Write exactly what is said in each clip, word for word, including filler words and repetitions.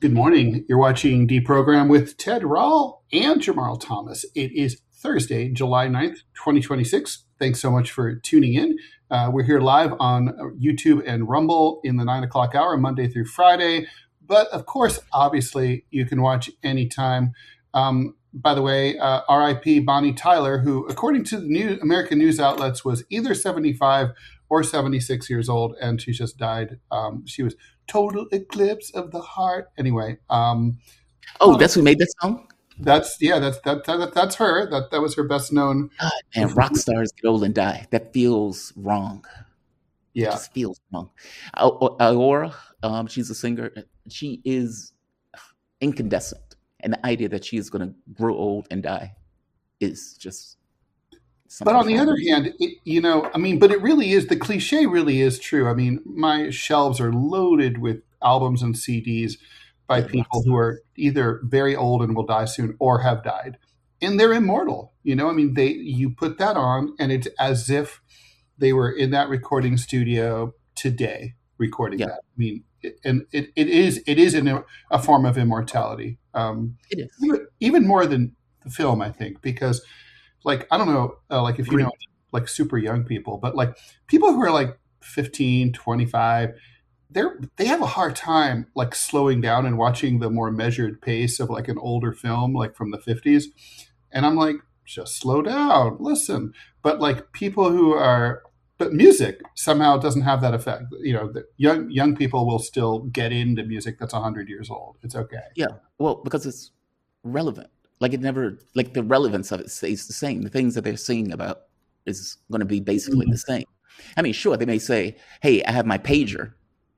Good morning. You're watching Deprogram with Ted Rall and Jamarl Thomas. It is Thursday, July ninth, twenty twenty-six. Thanks so much for tuning in. Uh, we're here live on YouTube and Rumble in the nine o'clock hour, Monday through Friday. But of course, obviously, you can watch anytime. Um, by the way, uh, R I P Bonnie Tyler, who, according to the new American news outlets, was either seventy-five or seventy-six years old, and she just died. Um, she was total eclipse of the heart. Anyway. Um, oh, that's who made that song? That's, yeah, that's that, that that's her. That that was her best known. God, man, rock stars get old and die. That feels wrong. Yeah. It just feels wrong. Aurora, um, she's a singer. She is incandescent. And the idea that she is going to grow old and die is just. But on the other hand, it, you know, I mean, but it really is, the cliche really is true. I mean, my shelves are loaded with albums and C Ds by yeah, people who are either very old and will die soon or have died. And they're immortal. You know, I mean, they you put that on and it's as if they were in that recording studio today recording yeah. that. I mean, it, and it, it is it is in a, a form of immortality. Um, it is. Even, even more than the film, I think, because like, I don't know, uh, like if you know, like super young people, but like people who are like fifteen, twenty-five, they're, they have a hard time like slowing down and watching the more measured pace of like an older film, like from the fifties. And I'm like, just slow down, listen. But like people who are, but music somehow doesn't have that effect. You know, the young, young people will still get into music that's a hundred years old. It's okay. Yeah. Well, because it's relevant. Like it never, like the relevance of it stays the same. The things that they're singing about is going to be basically mm-hmm. the same. I mean, sure, they may say, hey, I have my pager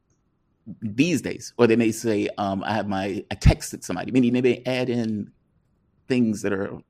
these days. Or they may say, um, I have my, I texted somebody. Meaning they may add in things that are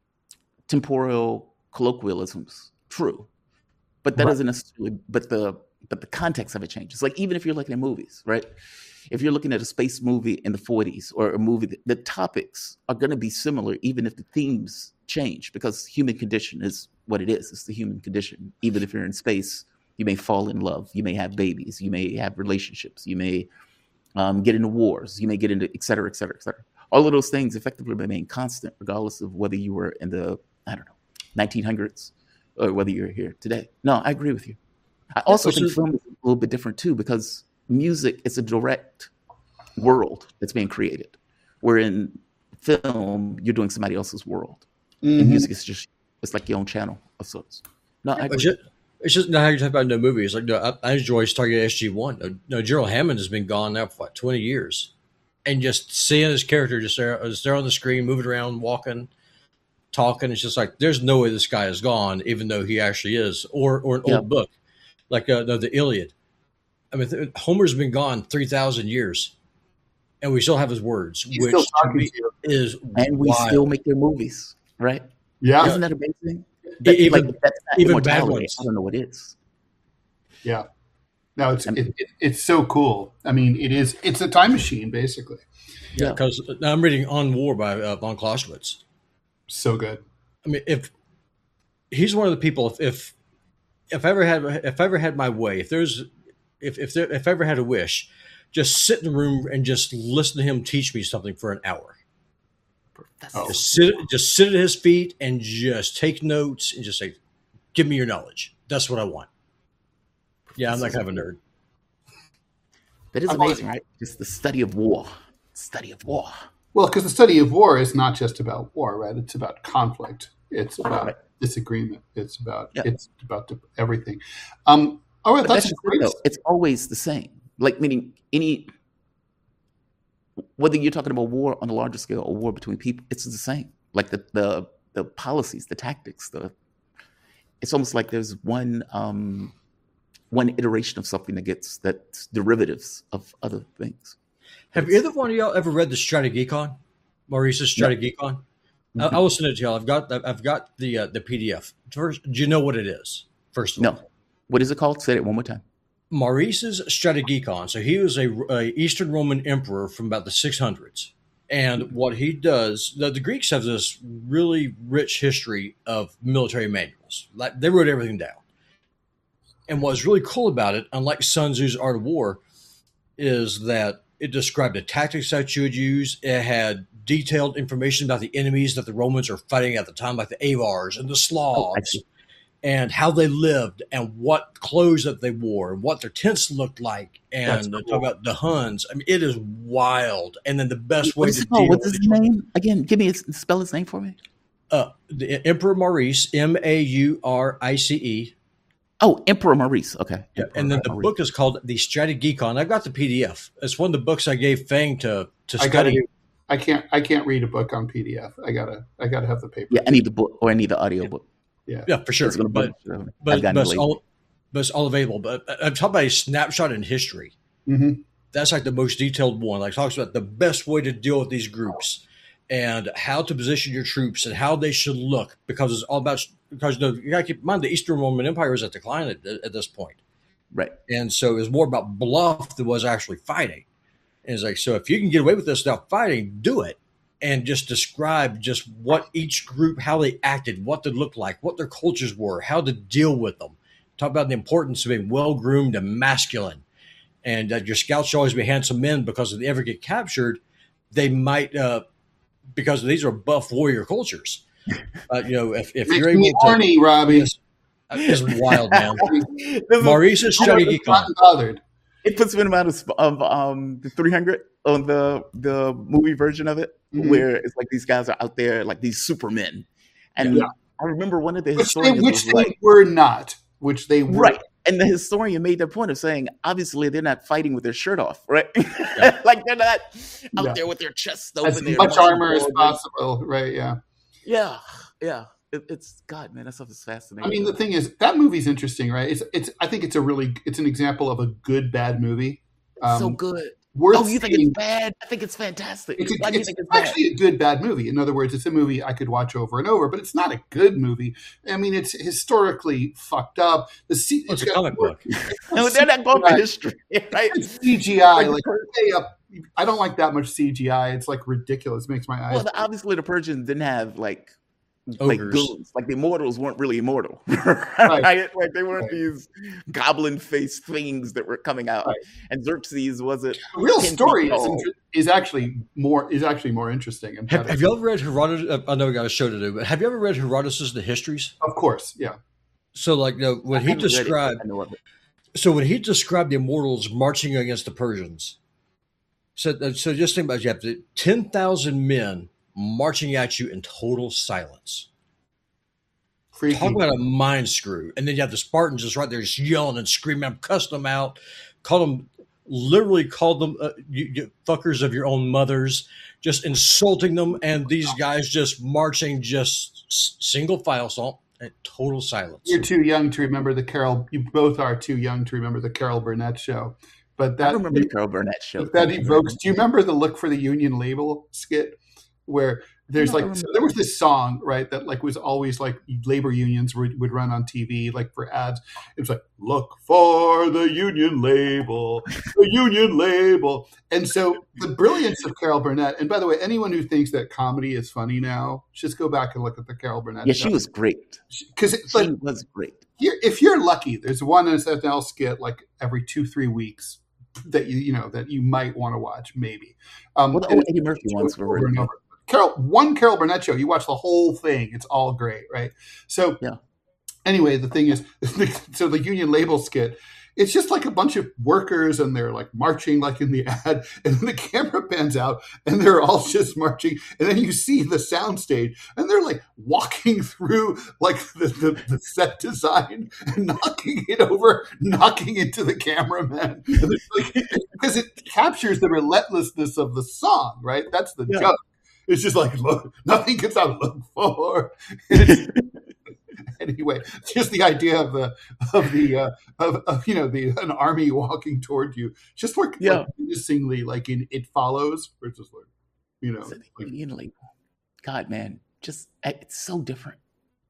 temporal colloquialisms. True. But that right. doesn't necessarily, but the, but the context of it changes. Like even if you're looking at movies, right? If you're looking at a space movie in the forties or a movie, that, the topics are going to be similar, even if the themes change, because human condition is what it is. It's the human condition. Even if you're in space, you may fall in love. You may have babies. You may have relationships. You may um, get into wars. You may get into et cetera, et cetera, et cetera. All of those things effectively remain constant, regardless of whether you were in the, I don't know, nineteen hundreds or whether you're here today. No, I agree with you. I also think film is a little bit different too, because music is a direct world that's being created, where in film you're doing somebody else's world. Mm-hmm. And music is just, it's like your own channel of sorts. No, I it's just, it's just now how you talk about no movies. Like no, I, I enjoy Stargate S G one. No, no, Gerald Hammond has been gone now for like twenty years, and just seeing his character just there, just there on the screen, moving around, walking, talking. It's just like there's no way this guy is gone, even though he actually is. Or or an yeah. old book, like uh, no, the Iliad. I mean, Homer's been gone three thousand years, and we still have his words, He's which to me is and we wild. Still make their movies, right? Yeah, isn't that amazing? That, even like, that's not even bad I ones. don't know what it is. Yeah, no, it's it, it, it's so cool. I mean, it is. It's a time machine, basically. Yeah, because yeah. I'm reading On War by uh, von Clausewitz. So good. I mean, if he's one of the people, if if if I ever had if I ever had my way, if there's If if there, if I ever had a wish, just sit in the room and just listen to him teach me something for an hour. Oh. Just sit, just sit at his feet and just take notes and just say, "Give me your knowledge." That's what I want. Yeah, I'm that kind of a nerd. That is amazing, right? Just the study of war. Study of war. Well, because the study of war is not just about war, right? It's about conflict. It's about right. disagreement. It's about yeah. it's about everything. Um, All right, that's, that's great. Though, it's always the same. Like meaning any, whether you're talking about war on a larger scale or war between people, it's the same. Like the the the policies, the tactics, the it's almost like there's one um, one iteration of something that gets that's derivatives of other things. Have it's, either one of y'all ever read the Strategikon, Maurice's Strategikon? No. Mm-hmm. I, I will send it to y'all. I've got I've got the uh, the P D F. First, do you know what it is? First of no. all. What is it called? Say it one more time. Maurice's Strategikon. So he was a, a Eastern Roman emperor from about the six hundreds. And what he does, the, the Greeks have this really rich history of military manuals. Like they wrote everything down. And what's really cool about it, unlike Sun Tzu's Art of War, is that It described the tactics that you would use. It had detailed information about the enemies that the Romans are fighting at the time, like the Avars and the Slavs, Oh, and how they lived and what clothes that they wore and what their tents looked like. And That's they talk about the Huns. I mean, it is wild. And then the best what way is to it called? deal What's with his name again? Give me his, spell his name for me. uh, the Emperor Maurice, M A U R I C E. Oh, Emperor Maurice. Okay. Yeah, Emperor and then the Maurice. book is called The Strategikon. I've got the P D F. It's one of the books I gave Fang to to I gotta. study. do- I can't. I can't read a book on P D F. I gotta. I gotta have the paper. Yeah, I need the book or I need the audio book. Yeah, for sure. It's gonna But but, but, I've gotten but, it's late. all, but it's all available. But I'm talking about a snapshot in history. Mm-hmm. That's like the most detailed one. Like talks about the best way to deal with these groups and how to position your troops and how they should look, because it's all about because you, know, you got to keep in mind the Eastern Roman Empire is at decline at, at this point. Right. And so it was more about bluff than was actually fighting. And it's like, so if you can get away with this without fighting, do it. And just describe just what each group, how they acted, what they looked like, what their cultures were, how to deal with them. Talk about the importance of being well-groomed and masculine. And uh, your scouts should always be handsome men, because if they ever get captured, they might, uh, because these are buff warrior cultures. Uh, you know, if, if Makes you're me able horny, to. Robbie. It's, it's wild, man. This is- Maurice's I'm Strategikon. not bothered. it puts me in amount of, of um the three hundred on the the movie version of it, Mhm. where it's like these guys are out there like these supermen, and Yeah. I remember one of the Which they, historians which was they like, were not. Which they were. right, and the historian made the point of saying, obviously they're not fighting with their shirt off, right? Like they're not out Yeah. there with their chests As open. they're much marching armor as forward. possible. Right. Yeah. Yeah, yeah. It, it's God, man, that stuff is fascinating. I mean, the thing is, that movie's interesting, right? It's. It's. I think it's a really. It's an example of a good bad movie. Um, so good. Worth Oh, you think seeing. it's bad? I think it's fantastic. It's, a, Why do you it's think it's bad? actually a good bad movie. In other words, it's a movie I could watch over and over, but it's not a good movie. I mean, it's historically fucked up. The C, Well, it's a got comic more- book. No, they're not going for history, right? It's C G I, Like like way up. I don't like that much C G I. It's like ridiculous. It makes my eyes. Well, the, obviously the Persians didn't have like like Ogres. goons. Like the immortals weren't really immortal, right? Like they weren't Right. these goblin-faced things that were coming out. Right. And Xerxes wasn't. the real ten feet story is, tall. inter- is actually more is actually more interesting. And Have, better. have you ever read Herodotus? uh, I know we got a show to do, but have you ever read Herodotus' The Histories? Of course, yeah. So, like, you know, when I he haven't read it, described, I know of it. so when he described the immortals marching against the Persians, so uh, so just think about it, you have the ten thousand men marching at you in total silence. Freaky. Talk about a mind screw. And then you have the Spartans just right there, just yelling and screaming. I've cussed them out, called them, literally called them uh, you, you fuckers of your own mothers, just insulting them. And these guys just marching, just s- single file salt and total silence. You're too young to remember the Carol. You both are too young to remember the Carol Burnett show. But that I remember the Carol Burnett show. that evokes. Do you remember the "Look for the Union Label" skit where there's No, I like remember so there was this song, right, that like was always like labor unions would, would run on T V like for ads. It was like, "Look for the union label, the union label." And so the brilliance of Carol Burnett. And by the way, anyone who thinks that comedy is funny now, just go back and look at the Carol Burnett Yeah, show. she was great. Because She was great. you're, if you're lucky, there's one S N L skit like every two, three weeks that you you know that you might want to watch, maybe. Um, Well, the and old Eddie Murphy it's ones were over really and good. over. Carol, one Carol Burnett show, you watch the whole thing. It's all great, right? So, Yeah. anyway, the thing is, so the union label skit, it's just like a bunch of workers and they're like marching like in the ad, and then the camera pans out and they're all just marching, and then you see the soundstage and they're like walking through like the, the, the set design and knocking it over, knocking into the cameraman. And it's like, because it captures the relentlessness of the song, right? That's the Yeah. joke. It's just like, look, nothing gets out. Look for. It's, anyway, just the idea of the of the uh, of, of you know the an army walking toward you, just like, Yeah. like menacingly, like in It Follows, where it's just like, you know, So the like, Union label. God, man, just it's so different.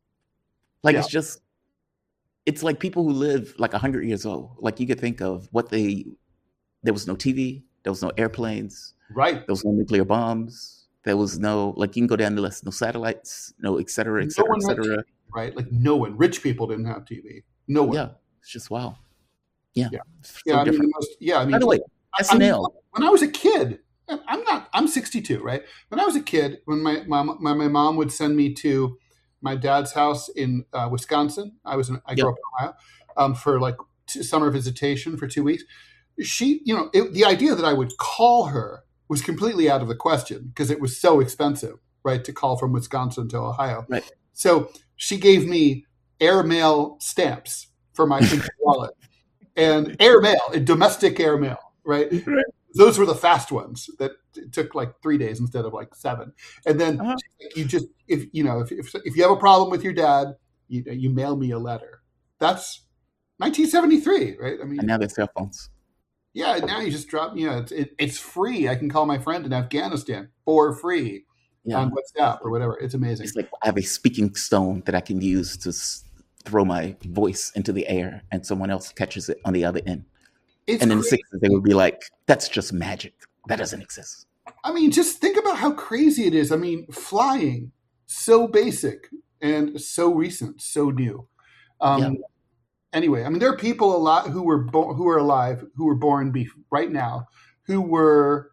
Like Yeah. it's just, it's like people who live like a hundred years old. Like you could think of what they. There was no T V. There was no airplanes. right. There was no nuclear bombs. There was no like you can go down the list. No satellites. No et cetera, et No cetera, one et had cetera. Right, like no one. Rich people didn't have T V. No one. Yeah, it's just wow. Yeah, Yeah. It's so Yeah, I mean, the different. most, yeah, I mean, By the way, S N L. I mean, when I was a kid, I'm not. I'm sixty-two, right? When I was a kid, when my mom, my, my mom would send me to my dad's house in uh, Wisconsin. I was in, I grew Yep. up in Ohio um, for like two, summer visitation for two weeks. She, you know, it, the idea that I would call her was completely out of the question because it was so expensive, right, to call from Wisconsin to Ohio. Right. So she gave me airmail stamps for my wallet and airmail, domestic airmail, right? Right. Those were the fast ones that it took like three days instead of like seven. And then Uh-huh. you just, if you know, if, if if you have a problem with your dad, you you mail me a letter. That's nineteen seventy-three, right? I mean, And now they're cell phones. yeah. Now you just drop, you know, it's it, it's free. I can call my friend in Afghanistan for free Yeah. on WhatsApp or whatever. It's amazing. It's like I have a speaking stone that I can use to s- throw my voice into the air, and someone else catches it on the other end. It's And in the crazy. sixties, they would be like, "That's just magic. That doesn't exist." I mean, just think about how crazy it is. I mean, flying, so basic and so recent, so new. Um, Yeah. Anyway, I mean, there are people a lot who were bo- who are alive, who were born be- right now, who were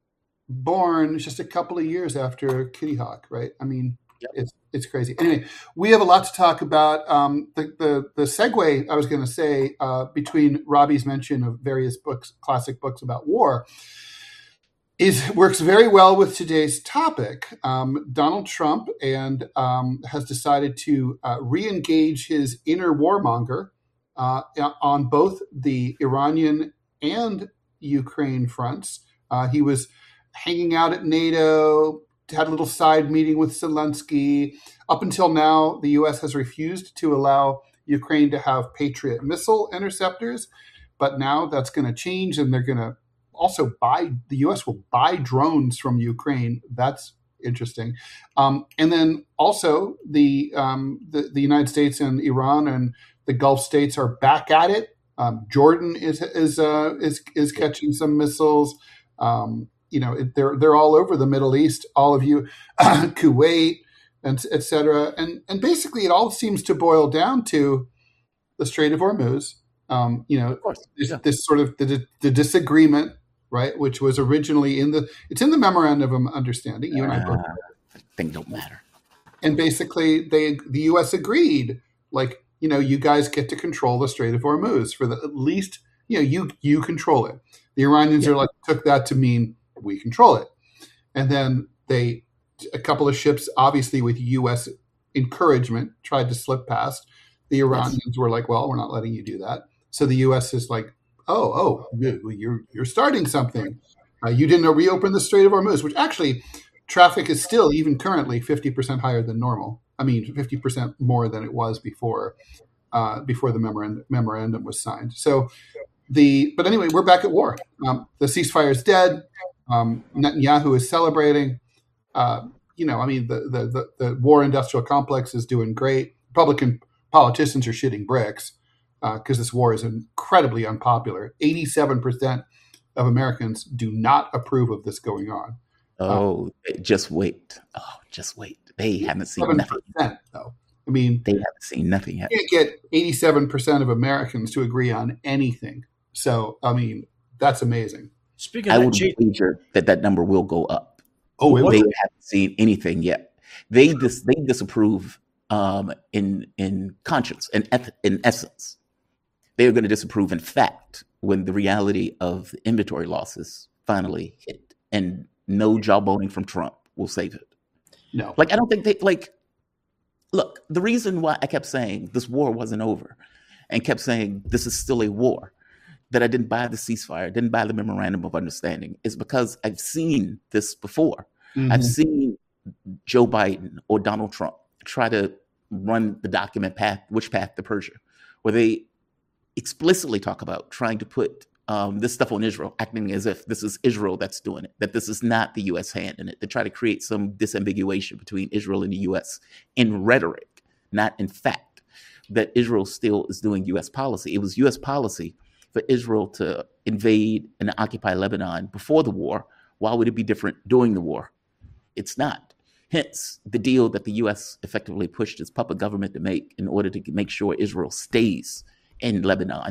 born just a couple of years after Kitty Hawk, right? I mean, Yep. it's it's crazy. Anyway, we have a lot to talk about. Um, the, the the segue I was going to say uh, between Robbie's mention of various books, classic books about war, is works very well with today's topic. Um, Donald Trump and um, has decided to uh, re-engage his inner warmonger uh, on both the Iranian and Ukraine fronts. Uh, he was hanging out at NATO, had a little side meeting with Zelensky. Up until now, the U S has refused to allow Ukraine to have Patriot missile interceptors, but now that's going to change, and they're going to also buy, the U S will buy drones from Ukraine. That's interesting. Um, and then also the, um, the the United States and Iran and the Gulf states are back at it. Um, Jordan is is uh, is is catching some missiles. Um, you know, it, they're they're all over the Middle East. All of you, Kuwait, and et cetera. And and basically, it all seems to boil down to the Strait of Hormuz. Um, you know, Of course. this, Yeah. this sort of the, the disagreement, right, which was originally in the it's in the memorandum of understanding. You and I both, Uh, thing don't matter. and basically they the U S agreed, like, you know, you guys get to control the Strait of Hormuz for the at least, you know, you you control it. The Iranians Yeah. are like took that to mean we control it, and then they a couple of ships, obviously with U S encouragement, tried to slip past. The Iranians were like, well, we're not letting you do that. So the U S is like, oh, oh, you- you're you're starting something. Uh, you didn't reopen the Strait of Hormuz, which actually traffic is still, even currently, fifty percent higher than normal. I mean, fifty percent more than it was before uh, before the memorandum, memorandum was signed. So the but anyway, we're back at war. Um, the ceasefire is dead. Um, Netanyahu is celebrating. Uh, you know, I mean, the, the the the war industrial complex is doing great. Republican politicians are shitting bricks because uh, this war is incredibly unpopular. eighty-seven percent of Americans do not approve of this going on. Oh, just wait. Oh, just wait. They haven't seen seven nothing. percent, though. I mean, They haven't seen nothing yet. you can't get eighty-seven percent of Americans to agree on anything. So, I mean, that's amazing. Speaking I of that would cheat, wager that that number will go up. Oh, it They will. haven't seen anything yet. They dis- they disapprove um, in in conscience and eth- in essence. They are going to disapprove in fact when the reality of the inventory losses finally hit, and no jawboning from Trump will save it. No. Like I don't think they like. Look, the reason why I kept saying this war wasn't over, and kept saying this is still a war, that I didn't buy the ceasefire, didn't buy the memorandum of understanding, is because I've seen this before. Mhm. I've seen Joe Biden or Donald Trump try to run the document path, which path to Persia, where they explicitly talk about trying to put um, this stuff on Israel, acting as if this is Israel that's doing it, that this is not the U S hand in it. They try to create some disambiguation between Israel and the U S in rhetoric, not in fact, that Israel still is doing U S policy. It was U S policy for Israel to invade and occupy Lebanon before the war. Why would it be different during the war? It's not. Hence, the deal that the U S effectively pushed its puppet government to make in order to make sure Israel stays in Lebanon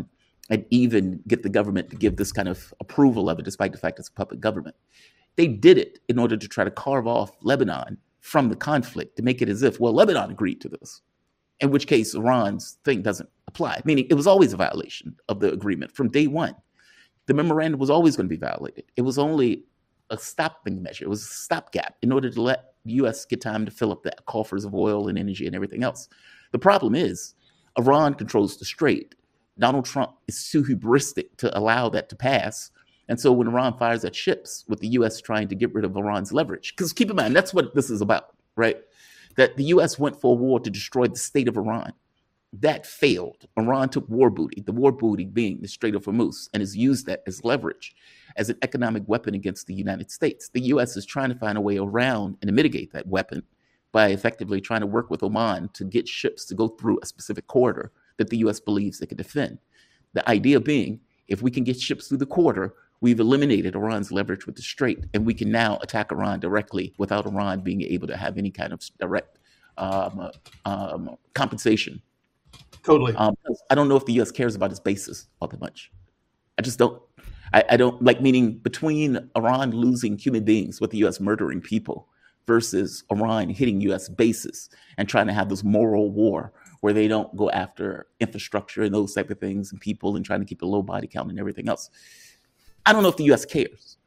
and even get the government to give this kind of approval of it, despite the fact it's a puppet government. They did it in order to try to carve off Lebanon from the conflict, to make it as if, well, Lebanon agreed to this, in which case Iran's thing doesn't apply, meaning it was always a violation of the agreement from day one. The memorandum was always going to be violated. It was only a stopping measure. It was a stopgap in order to let the U S get time to fill up the coffers of oil and energy and everything else. The problem is Iran controls the strait. Donald Trump is too hubristic to allow that to pass. And so when Iran fires at ships with the U S trying to get rid of Iran's leverage, because keep in mind, that's what this is about, right? That the U S went for a war to destroy the state of Iran. That failed. Iran took war booty, the war booty being the Strait of Hormuz, and has used that as leverage, as an economic weapon against the United States. The U S is trying to find a way around and to mitigate that weapon by effectively trying to work with Oman to get ships to go through a specific corridor that the U S believes they can defend. The idea being, if we can get ships through the corridor, we've eliminated Iran's leverage with the Strait, and we can now attack Iran directly without Iran being able to have any kind of direct um, um, compensation. Totally. Um, I don't know if the U S cares about its bases all that much. I just don't. I, I don't like, meaning between Iran losing human beings with the U S murdering people versus Iran hitting U S bases and trying to have this moral war where they don't go after infrastructure and those type of things and people and trying to keep a low body count and everything else. I don't know if the U S cares.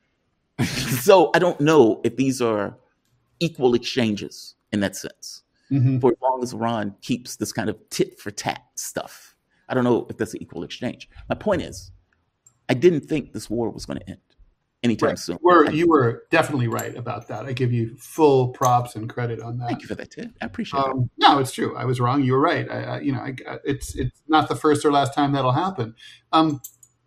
So I don't know if these are equal exchanges in that sense. Mm-hmm. For as long as Iran keeps this kind of tit for tat stuff, I don't know if that's an equal exchange. My point is, I didn't think this war was going to end anytime right. soon. You were, you were definitely right about that. I give you full props and credit on that. Thank you for that, Ted. I appreciate um, it. No, it's true. I was wrong. You were right. I, I, you know, I, it's it's not the first or last time that'll happen. Um,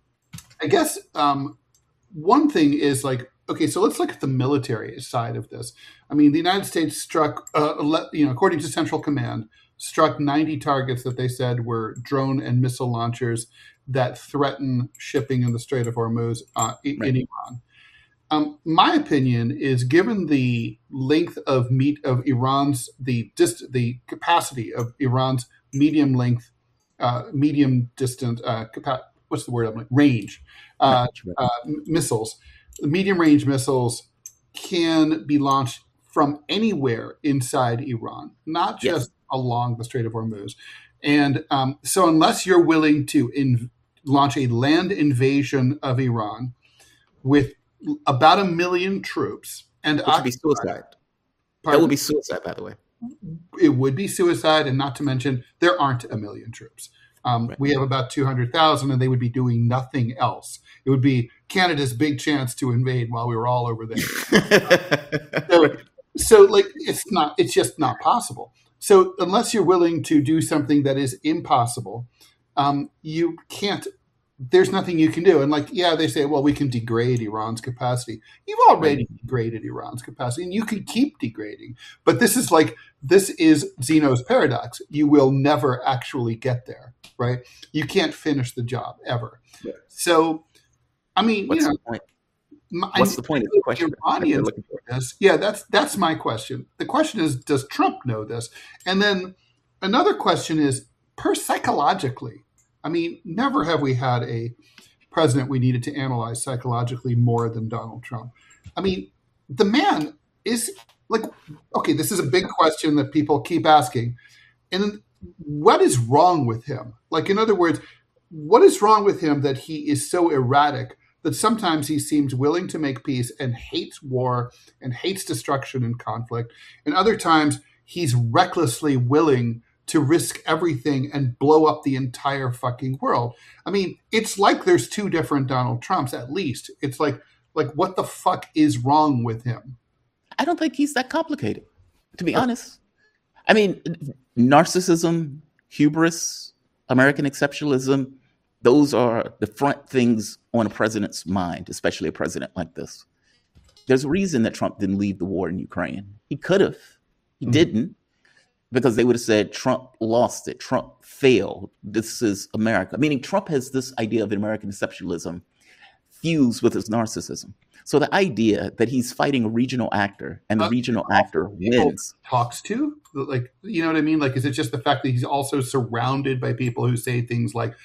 I guess um, one thing is like, okay, so let's look at the military side of this. I mean, the United States struck, uh, you know, according to Central Command, struck ninety targets that they said were drone and missile launchers that threaten shipping in the Strait of Hormuz uh, in, right. in Iran. Um, my opinion is, given the length of meat of Iran's the dist- the capacity of Iran's medium length, uh, medium distant, uh, capa- what's the word? I'm like range uh, uh, missiles. Medium range missiles can be launched from anywhere inside Iran, not just yes. along the Strait of Hormuz. And um, so unless you're willing to in, launch a land invasion of Iran with about a million troops, and Which would be suicide. Pardon? That would be suicide, by the way. It would be suicide, and not to mention, there aren't a million troops. Um, right. We have about two hundred thousand, and they would be doing nothing else. It would be Canada's big chance to invade while we were all over there. so, so, like, it's not, it's just not possible. So unless you're willing to do something that is impossible, um, you can't, there's nothing you can do. And like, yeah, they say, well, we can degrade Iran's capacity. You've already right. degraded Iran's capacity, and you can keep degrading. But this is like, this is Zeno's paradox. You will never actually get there, right? You can't finish the job ever. Yeah. So, I mean, What's you know, the point? What's I, the point of the question? Iranians this. Yeah, that's that's my question. The question is, does Trump know this? And then another question is, per psychologically, I mean, never have we had a president we needed to analyze psychologically more than Donald Trump. I mean, the man is like, okay, this is a big question that people keep asking. And what is wrong with him? Like, in other words, what is wrong with him that he is so erratic that sometimes he seems willing to make peace and hates war and hates destruction and conflict, and other times he's recklessly willing to risk everything and blow up the entire fucking world? I mean, it's like there's two different Donald Trumps, at least. It's like, like what the fuck is wrong with him? I don't think he's that complicated, to be honest. I mean, narcissism, hubris, American exceptionalism, those are the front things on a president's mind, especially a president like this. There's a reason that Trump didn't leave the war in Ukraine. He could have. He mm-hmm. didn't, because they would have said Trump lost it. Trump failed. This is America. Meaning Trump has this idea of American exceptionalism fused with his narcissism. So the idea that he's fighting a regional actor and the uh, regional actor wins. Talks to, like, you know what I mean? Like, is it just the fact that he's also surrounded by people who say things like,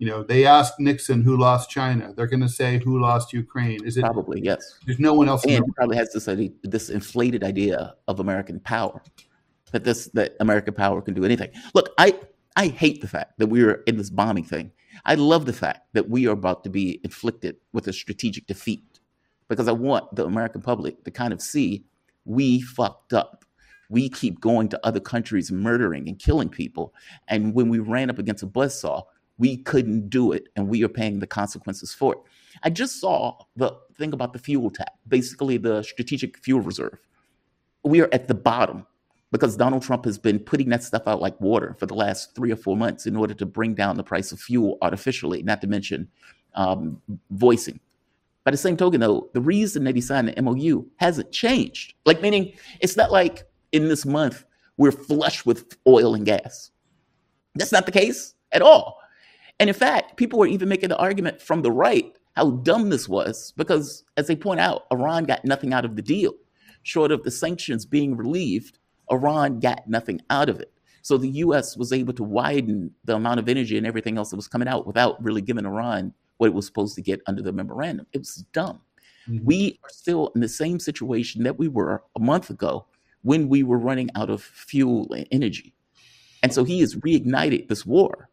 You know, they asked Nixon who lost China. They're going to say who lost Ukraine. Is it Probably, yes. There's no one else. And he probably has this idea, this inflated idea of American power, that this that American power can do anything. Look, I I hate the fact that we are in this bombing thing. I love the fact that we are about to be inflicted with a strategic defeat, because I want the American public to kind of see we fucked up. We keep going to other countries, murdering and killing people. And when we ran up against a buzzsaw, we couldn't do it. And we are paying the consequences for it. I just saw the thing about the fuel tap, basically the strategic fuel reserve. We are at the bottom because Donald Trump has been putting that stuff out like water for the last three or four months in order to bring down the price of fuel artificially, not to mention um, voicing. By the same token, though, the reason that he signed the M O U hasn't changed. Like, meaning it's not like in this month we're flush with oil and gas. That's not the case at all. And in fact, people were even making the argument from the right how dumb this was, because as they point out, Iran got nothing out of the deal. Short of the sanctions being relieved, Iran got nothing out of it. So the U S was able to widen the amount of energy and everything else that was coming out without really giving Iran what it was supposed to get under the memorandum. It was dumb. Mm-hmm. We are still in the same situation that we were a month ago when we were running out of fuel and energy. And so he has reignited this war,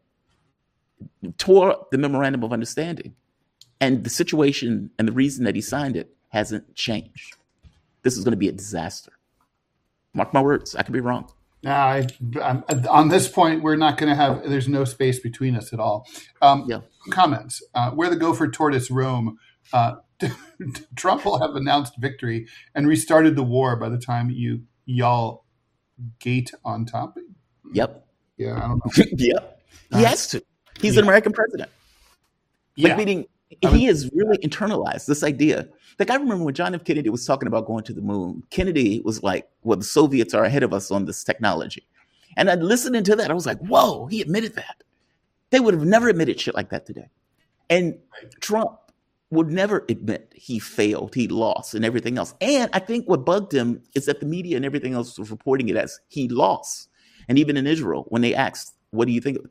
tore the memorandum of understanding, and the situation and the reason that he signed it hasn't changed. This is going to be a disaster. Mark my words. I could be wrong. Nah, I, I'm, on this point, we're not going to have, there's no space between us at all. Um, yeah. Comments. Uh, where the gopher tortoise roam, uh, Trump will have announced victory and restarted the war by the time you y'all gate on topic. Yep. Yeah, I don't know. Yep. He has to. He's yeah. an American president. Like, yeah. meaning he I mean, has really internalized this idea. Like, I remember when John F. Kennedy was talking about going to the moon, Kennedy was like, well, the Soviets are ahead of us on this technology. And I listening to that, I was like, whoa, he admitted that. They would have never admitted shit like that today. And Trump would never admit he failed, he lost, and everything else. And I think what bugged him is that the media and everything else was reporting it as he lost. And even in Israel, when they asked, what do you think?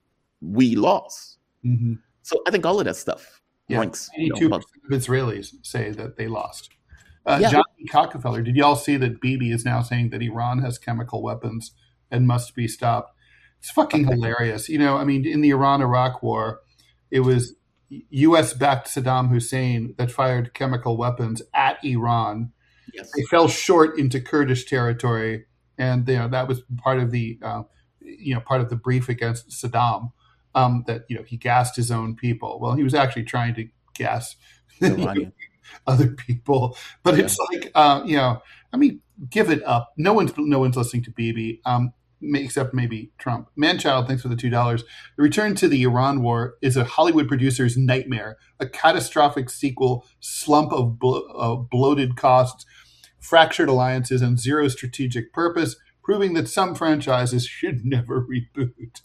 We lost. Mm-hmm. So I think all of that stuff yeah. ranks. eighty-two percent you know, of Israelis say that they lost. Uh, yeah. John Rockefeller, did you all see that Bibi is now saying that Iran has chemical weapons and must be stopped? It's fucking hilarious. You know, I mean, in the Iran-Iraq war, it was U S-backed Saddam Hussein that fired chemical weapons at Iran. Yes. They fell short into Kurdish territory, and you know that was part of the uh, you know part of the brief against Saddam. Um, that you know he gassed his own people. Well, he was actually trying to gas other people, but yeah. it's like uh, you know, I mean, give it up. No one's no one's listening to Bibi, um, except maybe Trump. Manchild, thanks for the two dollars. The return to the Iran war is a Hollywood producer's nightmare, a catastrophic sequel, slump of blo- uh, bloated costs, fractured alliances, and zero strategic purpose, proving that some franchises should never reboot.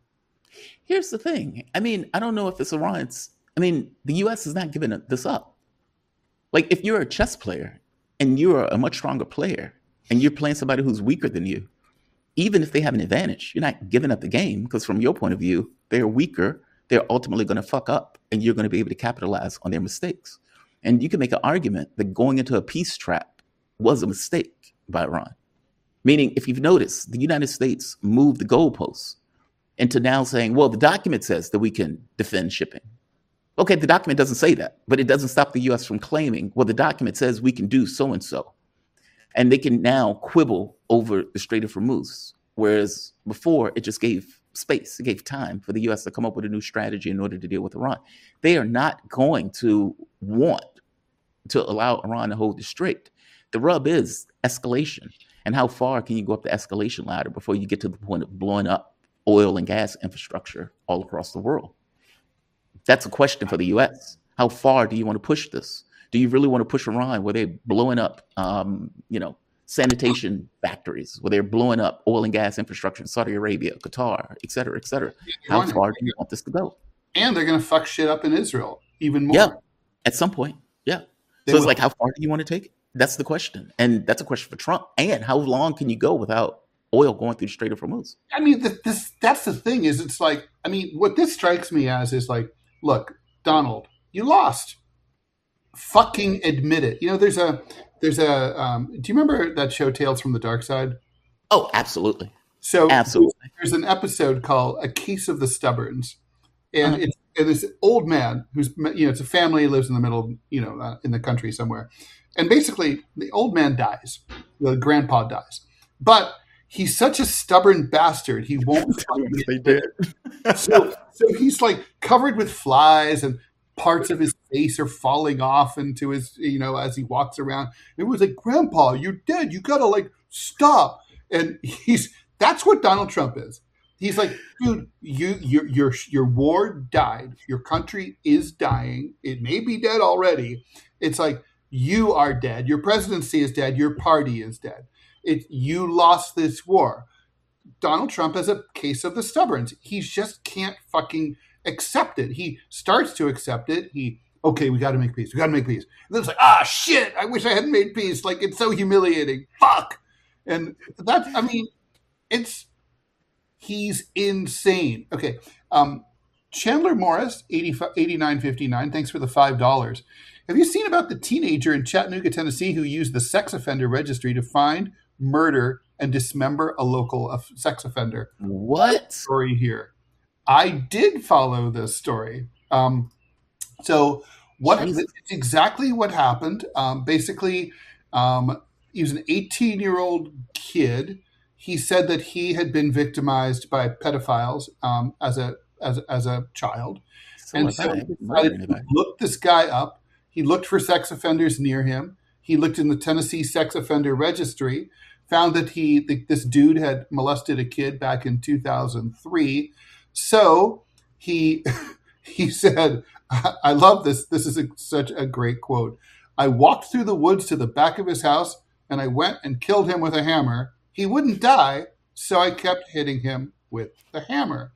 Here's the thing. I mean, I don't know if it's Iran's. I mean, the U S is not giving this up. Like, if you're a chess player and you're a much stronger player and you're playing somebody who's weaker than you, even if they have an advantage, you're not giving up the game, because from your point of view, they're weaker. They're ultimately going to fuck up, and you're going to be able to capitalize on their mistakes. And you can make an argument that going into a peace trap was a mistake by Iran. Meaning, if you've noticed, the United States moved the goalposts into now saying, well, the document says that we can defend shipping. Okay, the document doesn't say that, but it doesn't stop the U S from claiming, well, the document says we can do so-and-so. And they can now quibble over the Strait of Hormuz, whereas before it just gave space, it gave time for the U S to come up with a new strategy in order to deal with Iran. They are not going to want to allow Iran to hold the strait. The rub is escalation. And how far can you go up the escalation ladder before you get to the point of blowing up oil and gas infrastructure all across the world? That's a question for the U S. How far do you want to push this? Do you really want to push Iran where they're blowing up, um, you know, sanitation factories, where they're blowing up oil and gas infrastructure in Saudi Arabia, Qatar, et cetera, et cetera? How far do you want this to go? And they're going to fuck shit up in Israel even more. Yeah, at some point. Yeah. They so will. It's like, how far do you want to take it? That's the question. And that's a question for Trump. And how long can you go without oil going through the Strait of Hormuz. I mean, the, this that's the thing is, it's like, I mean, what this strikes me as is like, look, Donald, you lost. Fucking admit it. You know, there's a, there's a, um, do you remember that show Tales from the Dark Side? Oh, absolutely. So absolutely. There's an episode called A Case of the Stubborns. And uh-huh. it's and this old man who's, you know, it's a family who lives in the middle, you know, uh, in the country somewhere. And basically the old man dies. The grandpa dies. But he's such a stubborn bastard. He won't. They did. so, so he's like covered with flies and parts of his face are falling off into his, you know, as he walks around. It was like, Grandpa, you're dead. You got to like stop. And he's, that's what Donald Trump is. He's like, dude, you, your, your, your war died. Your country is dying. It may be dead already. It's like, you are dead. Your presidency is dead. Your party is dead. It, you lost this war. Donald Trump is a case of the stubborns. He just can't fucking accept it. He starts to accept it. He, okay, we got to make peace. We got to make peace. And then it's like, ah, shit, I wish I hadn't made peace. Like, it's so humiliating. Fuck. And that's, I mean, it's, he's insane. Okay. Um, Chandler Morris, eighty-nine fifty-nine. Thanks for the five dollars. Have you seen about the teenager in Chattanooga, Tennessee, who used the sex offender registry to find, murder, and dismember a local sex offender? What? Story here. I did follow this story. Um, so what? Jesus. It's exactly what happened. Um, basically, um, he was an eighteen-year-old kid. He said that he had been victimized by pedophiles um, as a as as a child, so and so he decided to look this guy up. He looked for sex offenders near him. He looked in the Tennessee Sex Offender Registry, found that he that this dude had molested a kid back in two thousand three. So he he said, I love this. This is a, such a great quote. I walked through the woods to the back of his house, and I went and killed him with a hammer. He wouldn't die, so I kept hitting him with the hammer.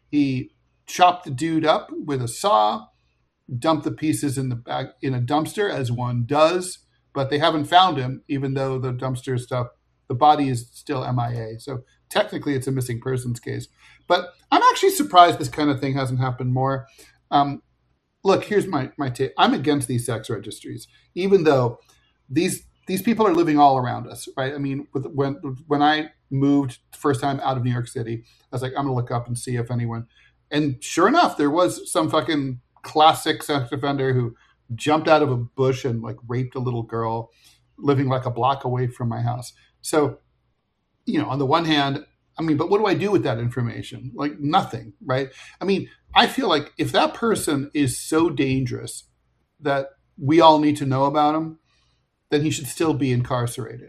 He chopped the dude up with a saw, dumped the pieces in the back in a dumpster, as one does, but they haven't found him, even though the dumpster stuff, the body is still M I A. So technically it's a missing persons case. But I'm actually surprised this kind of thing hasn't happened more. Um, look, here's my, my take. I'm against these sex registries, even though these these people are living all around us, right? I mean, with, when when I moved the first time out of New York City, I was like, I'm going to look up and see if anyone. And sure enough, there was some fucking classic sex offender who jumped out of a bush and like raped a little girl living like a block away from my house. So, you know, on the one hand, I mean, but what do I do with that information? Like nothing, right? I mean, I feel like if that person is so dangerous that we all need to know about him, then he should still be incarcerated.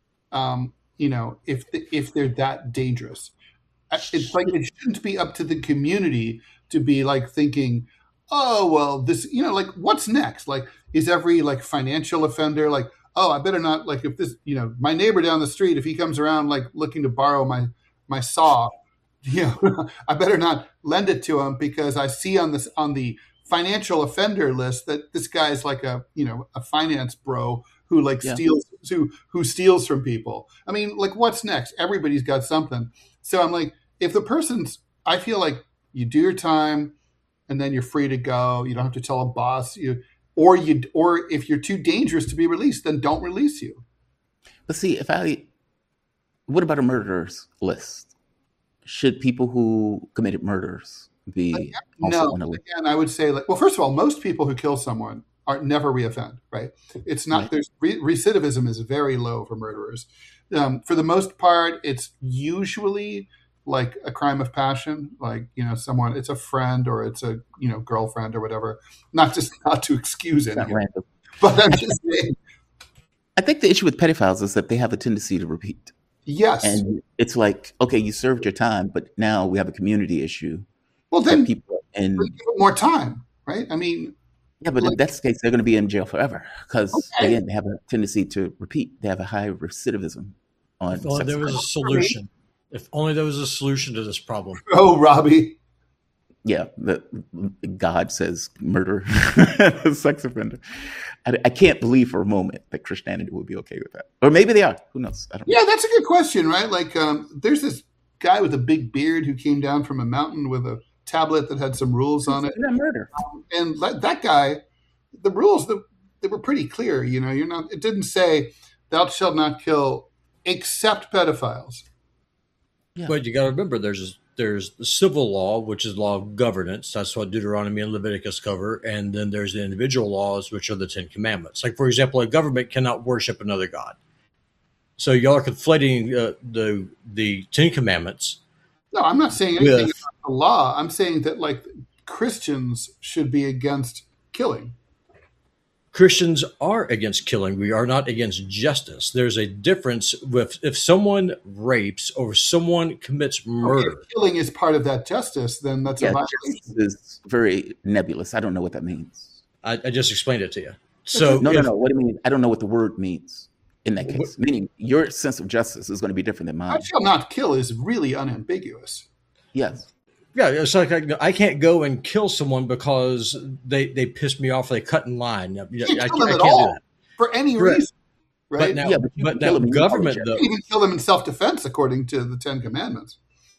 Um, you know, if the, if they're that dangerous, it's like it shouldn't be up to the community to be like thinking, oh, well, this, you know, like what's next? Like, is every like financial offender like, oh, I better not, like if this, you know, my neighbor down the street, if he comes around like looking to borrow my, my saw, you know, I better not lend it to him because I see on this, on the financial offender list that this guy is like a, you know, a finance bro who like yeah. steals, who, who steals from people. I mean, like what's next? Everybody's got something. So I'm like, if the person's, I feel like you do your time and then you're free to go. You don't have to tell a boss you, or you, or if you're too dangerous to be released, then don't release you. But see, if I, what about a murderers list? Should people who committed murders be again, also no, on a list? Again, I would say, like, well, first of all, most people who kill someone are never reoffend, right? It's not, right. There's re- recidivism is very low for murderers. Um, for the most part, it's usually like a crime of passion, like, you know, someone, it's a friend or it's a, you know, girlfriend or whatever, not just not to excuse it, but I'm just saying. I think the issue with pedophiles is that they have a tendency to repeat. Yes. And it's like, okay, you served your time, but now we have a community issue. Well, then people and give it more time, right? I mean, yeah, but like, if that's the case, they're going to be in jail forever because okay. again, they have a tendency to repeat. They have a high recidivism on if only there was a solution. If only there was a solution to this problem. Oh, Robbie. Yeah, the, God says murder a sex offender. I, I can't believe for a moment that Christianity would be okay with that, or maybe they are. Who knows? I don't know. Yeah, that's a good question, right? Like, um, there's this guy with a big beard who came down from a mountain with a tablet that had some rules on it. Not murder. Um, and that, that guy, the rules that they were pretty clear. You know, you're not. It didn't say thou shalt not kill except pedophiles. Yeah. But you got to remember, there's there's the civil law, which is law of governance. That's what Deuteronomy and Leviticus cover. And then there's the individual laws, which are the Ten Commandments. Like, for example, a government cannot worship another god. So y'all are conflating uh, the the Ten Commandments. No, I'm not saying anything With- about the law. I'm saying that like Christians should be against killing. Christians are against killing. We are not against justice. There's a difference with if someone rapes or someone commits murder. Okay, if killing is part of that justice, then that's a Yeah, violation. justice is very nebulous. I don't know what that means. I, I just explained it to you. So No, if, no, no. What do you mean? I don't know what the word means in that case. Meaning your sense of justice is going to be different than Thou mine. shalt not kill is really unambiguous. Yes. yeah, it's like I, I can't go and kill someone because they, they pissed me off. They cut in line. I, You can't I, kill I them at can't do all that. for any Correct. reason, right? But now, Yeah, but you but can kill now them in government, apology. though, You can even kill them in self-defense according to the Ten Commandments.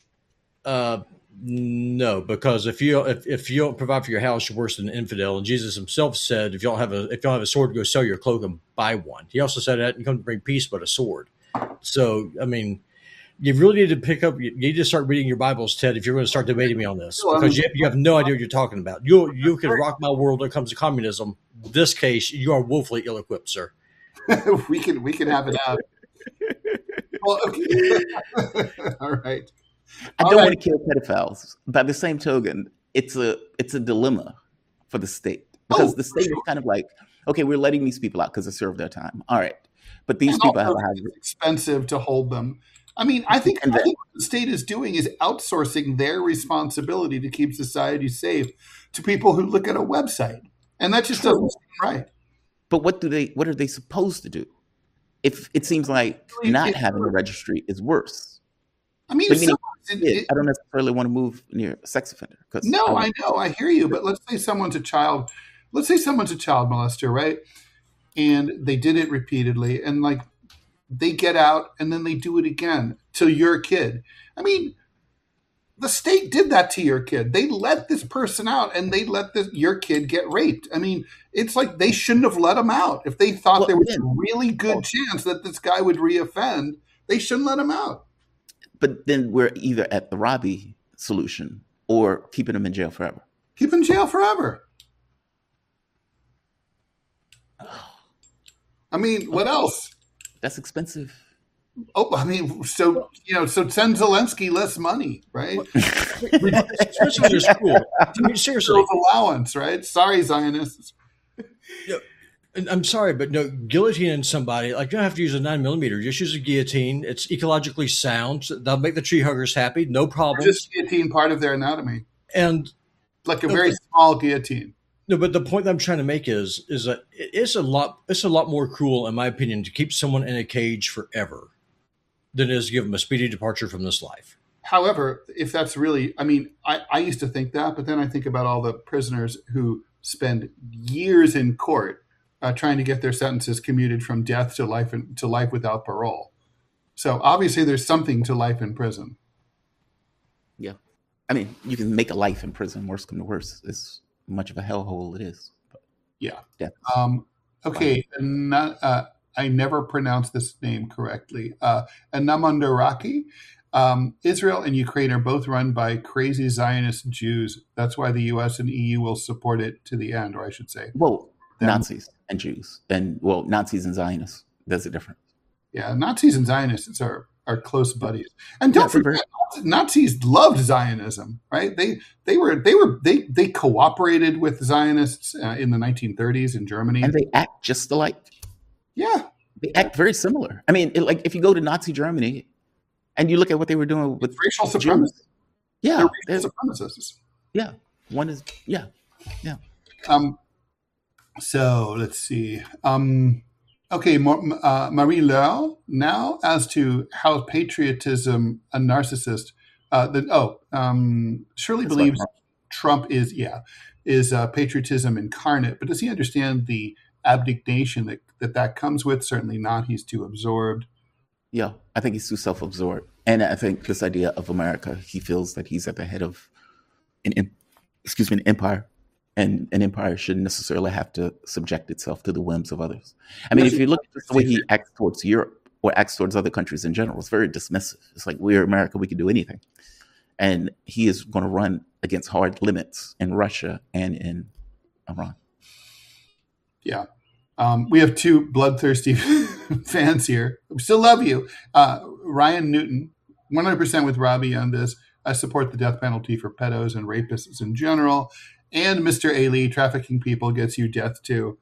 Uh, no, because if you if, if you don't provide for your house, you're worse than an infidel. And Jesus himself said, "If you don't have a if you don't have a sword, go sell your cloak and buy one." He also said, "I didn't come to bring peace, but a sword." So, I mean, you really need to pick up. You need to start reading your Bibles, Ted, if you're going to start debating me on this, Well, because you, you have no idea what you're talking about. You you can rock my world when it comes to communism. This case, you are woefully ill-equipped, sir. we can we can have it out. Well, okay. All right. I All don't right. want to kill pedophiles. By the same token, it's a it's a dilemma for the state because Oh, the state sure. is kind of like, okay, we're letting these people out because they served their time. All right, but these And people have also, a high. it's expensive to hold them. I mean, I think, And I that- think what the state is doing is outsourcing their responsibility to keep society safe to people who look at a website, and that just True. doesn't seem right. But what do they? What are they supposed to do? If it seems like Really, not it- having a registry is worse. I mean, But if meaning, someone's in- yeah, it- I don't necessarily want to move near a sex offender. 'Cause no, I, I know, I hear you, but let's say someone's a child. Let's say someone's a child molester, right? And they did it repeatedly, and like they get out, and then they do it again to your kid. I mean, the state did that to your kid. They let this person out, and they let this, your kid get raped. I mean, it's like they shouldn't have let him out. If they thought Well, there was yeah. a really good Oh. chance that this guy would reoffend, they shouldn't let him out. but then we're either at the Robbie solution or keeping them in jail forever. Keep him in jail forever. I mean, what else? That's expensive. Oh, I mean, so you know, so send Zelensky less money, right? Especially when there's school. I mean, seriously. Self allowance, right? Sorry, Zionists. And I'm sorry, but no, guillotining somebody, like you don't have to use a nine millimeter. Just use a guillotine. It's ecologically sound. They'll make the tree huggers happy. No problem. Just guillotine part of their anatomy, And like a very small guillotine. no, but the point that I'm trying to make is is that it's a lot it's a lot more cruel, in my opinion, to keep someone in a cage forever than it is to give them a speedy departure from this life. However, if that's really, I mean, I, I used to think that, but then I think about all the prisoners who spend years in court uh, trying to get their sentences commuted from death to life in, to life without parole. So obviously, there's something to life in prison. Yeah. I mean, you can make a life in prison, worse come to worse. As much of a hellhole it is. But Yeah. death. Um, okay, not, uh, I never pronounced this name correctly. Uh, Anamandaraki. Um, Israel and Ukraine are both run by crazy Zionist Jews. That's why the U S and E U will support it to the end, or I should say. Well, Them- Nazis and Jews. And, well, Nazis and Zionists. There's a difference. Yeah, Nazis and Zionists are, are close buddies. And don't Yeah, they're forget, Nazis loved Zionism, right? They they were they were they they cooperated with Zionists uh, in the nineteen thirties in Germany. And they act just alike. yeah, They act very similar. I mean, it, like if you go to Nazi Germany and you look at what they were doing with racial Jews, supremacists. yeah, They're there's- racial supremacists. yeah, one is yeah, Um, so let's see. Um, okay, Mo- uh, Marie Lau. Now, as to how patriotism a narcissist. Uh, the, oh, um, Shirley That's believes what- Trump is, yeah, is uh, patriotism incarnate. But does he understand the abnegation that, that that comes with? Certainly not. He's too absorbed. Yeah, I think he's too self-absorbed. And I think this idea of America, he feels that he's at the head of an, excuse me, an empire. And an empire shouldn't necessarily have to subject itself to the whims of others. I mean, if you look at the way he acts towards Europe or acts towards other countries in general, it's very dismissive. It's like, we're America, we can do anything. And he is going to run against hard limits in Russia and in Iran. Yeah. Um, we have two bloodthirsty fans here. We still love you. Uh, Ryan Newton, one hundred percent with Robbie on this. I support the death penalty for pedos and rapists in general. And Mister A. Lee, trafficking people gets you death too.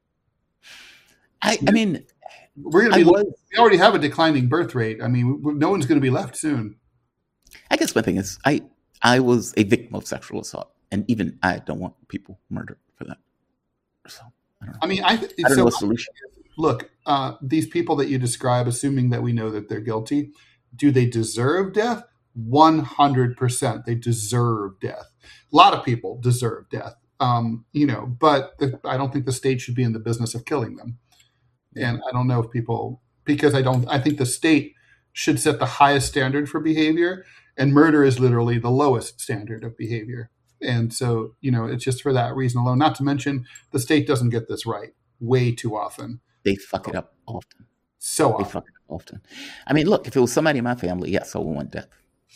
I, I mean, we're going to be. Was, we already have a declining birth rate. I mean, no one's going to be left soon. I guess my thing is, I I was a victim of sexual assault, and even I don't want people murdered for that. So I don't know. I mean, I, I don't so, know what solution. Look, uh, these people that you describe, assuming that we know that they're guilty, do they deserve death? one hundred percent they deserve death. A lot of people deserve death, um, you know, but the, I don't think the state should be in the business of killing them. And I don't know if people, because I don't, I think the state should set the highest standard for behavior, and murder is literally the lowest standard of behavior. And so, you know, it's just for that reason alone. Not to mention, the state doesn't get this right way too often. They fuck it up often. So often. They fuck it up often. I mean, look, if it was somebody in my family, yes, I would want death.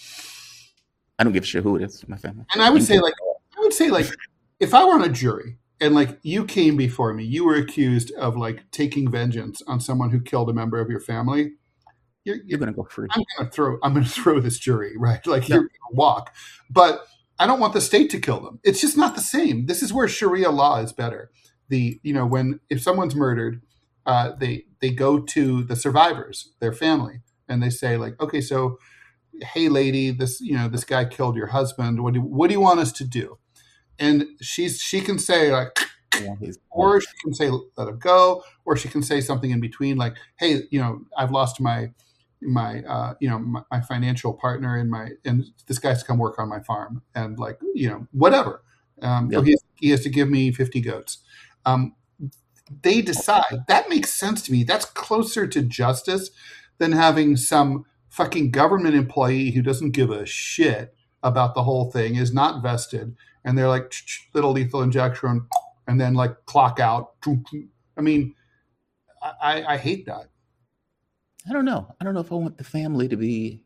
I don't give a shit who it is in my family. And I would say, like, I would say, like, if I were on a jury and, like, you came before me, you were accused of, like, taking vengeance on someone who killed a member of your family, you're, you're, you're going to go free. I'm going to throw, I'm going to throw this jury, right? Like, yeah. You're going to walk. But I don't want the state to kill them. It's just not the same. This is where Sharia law is better. The, you know, when, if someone's murdered, uh, they, they go to the survivors, their family, and they say, like, okay, so, hey, lady, this, you know, this guy killed your husband. What do, what do you want us to do? And she's, she can say, like, or she can say, let him go, or she can say something in between, like, hey, you know, I've lost my, my, uh, you know, my, my financial partner and my, and this guy's to come work on my farm, and, like, you know, whatever. Um, yep. he, has, he has to give me fifty goats. Um, they decide. That makes sense to me. That's closer to justice than having some fucking government employee who doesn't give a shit about the whole thing, is not vested, and they're like, little lethal injection, and then, like, clock out. I mean, I, I hate that. I don't know. I don't know if I want the family to be.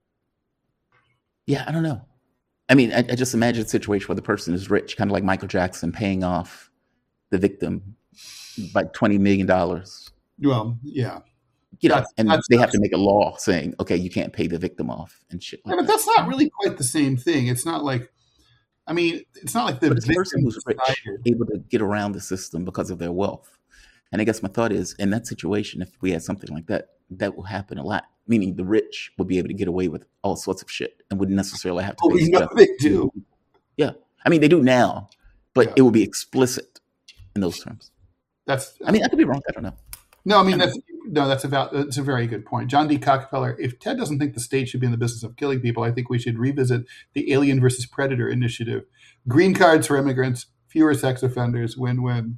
Yeah, I don't know. I mean, I, I just imagine a situation where the person is rich, kind of like Michael Jackson paying off the victim by twenty million dollars. Well, yeah. You know, that's, and that's, they have to make a law saying, okay, you can't pay the victim off and shit. Like yeah, but that. that's not really quite the same thing. It's not like, I mean, it's not like the, the person who's rich able to get around the system because of their wealth. And I guess my thought is, in that situation, if we had something like that, that will happen a lot. Meaning the rich would be able to get away with all sorts of shit and wouldn't necessarily have to oh, pay you know they do. Yeah. I mean, they do now, but yeah. It will be explicit in those terms. That's. I mean, I could be wrong. I don't know. No, I mean, that's, no, that's a, that's a very good point. John D. Cockefeller, if Ted doesn't think the state should be in the business of killing people, I think we should revisit the Alien versus Predator initiative. Green cards for immigrants, fewer sex offenders, win-win.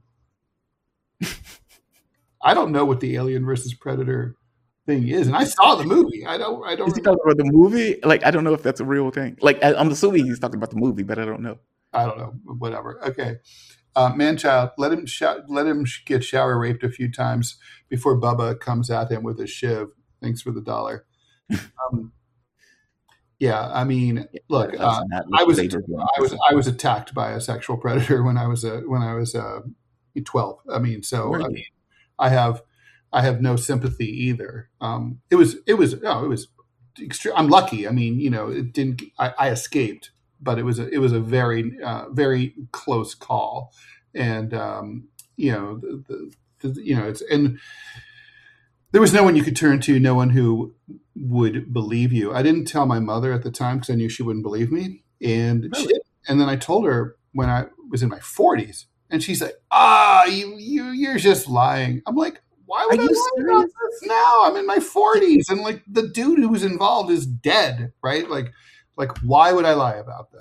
I don't know what the Alien versus Predator thing is, and I saw the movie. I don't. I don't. Is he talking about the movie? Like, I don't know if that's a real thing. Like, I, I'm assuming he's talking about the movie, but I don't know. I don't know. Whatever. Okay. Uh, man-child, let him shout, let him get shower raped a few times before Bubba comes at him with a shiv. Thanks for the dollar. Um, yeah, I mean, look, uh, I was I was I was attacked by a sexual predator when I was a when I was uh, twelve. I mean, so I mean, I have I have no sympathy either. Um, it was it was no, it was extreme. I'm lucky. I mean, you know, it didn't. I, I escaped. But it was a, it was a very uh, very close call, and um, you know the, the, the, you know it's and there was no one you could turn to, no one who would believe you. I didn't tell my mother at the time because I knew she wouldn't believe me, and really? she, and then I told her when I was in my forties, and she's like, "Ah, you you you're just lying." I'm like, "Why would Are I lie about this now? I'm in my forties, and like the dude who's involved is dead, right? Like." Like, why would I lie about this?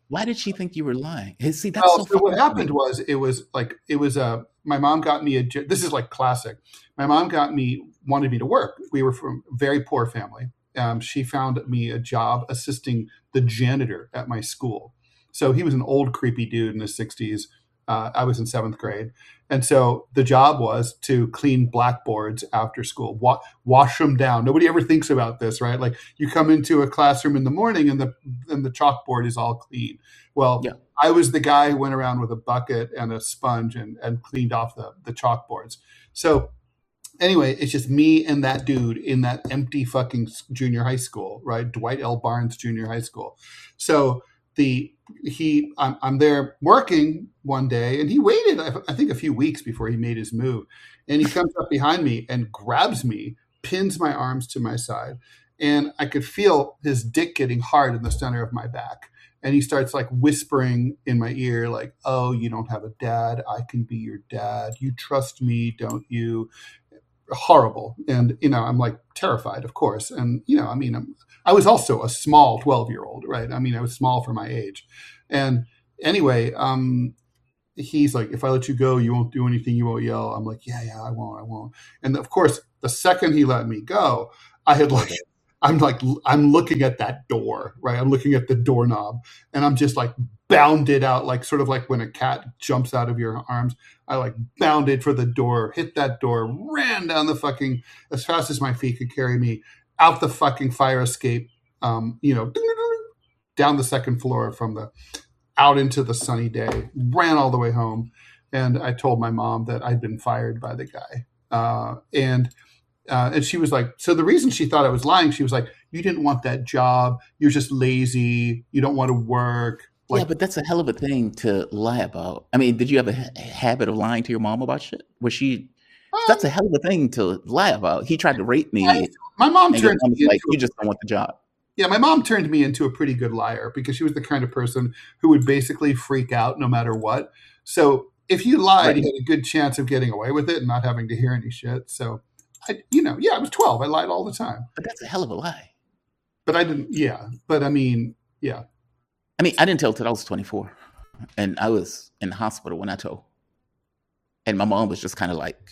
Why did she think you were lying? See, that's Well, so so funny what to me. happened was it was like it was a my mom got me a j- this is like classic. My mom got me wanted me to work. We were from a very poor family. Um, she found me a job assisting the janitor at my school. So he was an old creepy dude in his sixties. Uh, I was in seventh grade, and so the job was to clean blackboards after school, wa- wash them down. Nobody ever thinks about this, right? Like you come into a classroom in the morning and the and the chalkboard is all clean. Well, Yeah. I was the guy who went around with a bucket and a sponge and, and cleaned off the, the chalkboards. So anyway, it's just me and that dude in that empty fucking junior high school, right? Dwight L. Barnes Junior High School. So the he, I'm, I'm there working one day, and he waited, I, I think, a few weeks before he made his move. And he comes up behind me and grabs me, pins my arms to my side, and I could feel his dick getting hard in the center of my back. And he starts like whispering in my ear, like, "Oh, you don't have a dad. I can be your dad. You trust me, don't you?" Horrible. And, you know, I'm like terrified, of course. And, you know, I mean, I'm, I was also a small twelve year old, right? I mean, I was small for my age. And anyway, um, he's like, "If I let you go, you won't do anything. You won't yell." I'm like, "Yeah, yeah, I won't. I won't." And of course, the second he let me go, I had like, I'm like, I'm looking at that door, right? I'm looking at the doorknob, and I'm just like bounded out, like sort of like when a cat jumps out of your arms. I like bounded for the door, hit that door, ran down the fucking, as fast as my feet could carry me, out the fucking fire escape, um, you know, down the second floor from the, out into the sunny day, ran all the way home. And I told my mom that I'd been fired by the guy. Uh, and Uh, and she was like, so the reason she thought I was lying, she was like, "You didn't want that job. You're just lazy. You don't want to work." Like, Yeah, but that's a hell of a thing to lie about. I mean, did you have a ha- habit of lying to your mom about shit? Was she? That's a hell of a thing to lie about. He tried to rape me, I, my mom and your turned mom me was like, into, "You just don't want the job." yeah, my mom turned me into a pretty good liar because she was the kind of person who would basically freak out no matter what. So if you lied, Right. you had a good chance of getting away with it and not having to hear any shit. So, I, you know, yeah, I was twelve. I lied all the time, But that's a hell of a lie. but I didn't. Yeah, but I mean, yeah. I mean, I didn't tell till I was twenty-four, and I was in the hospital when I told. And my mom was just kind of like,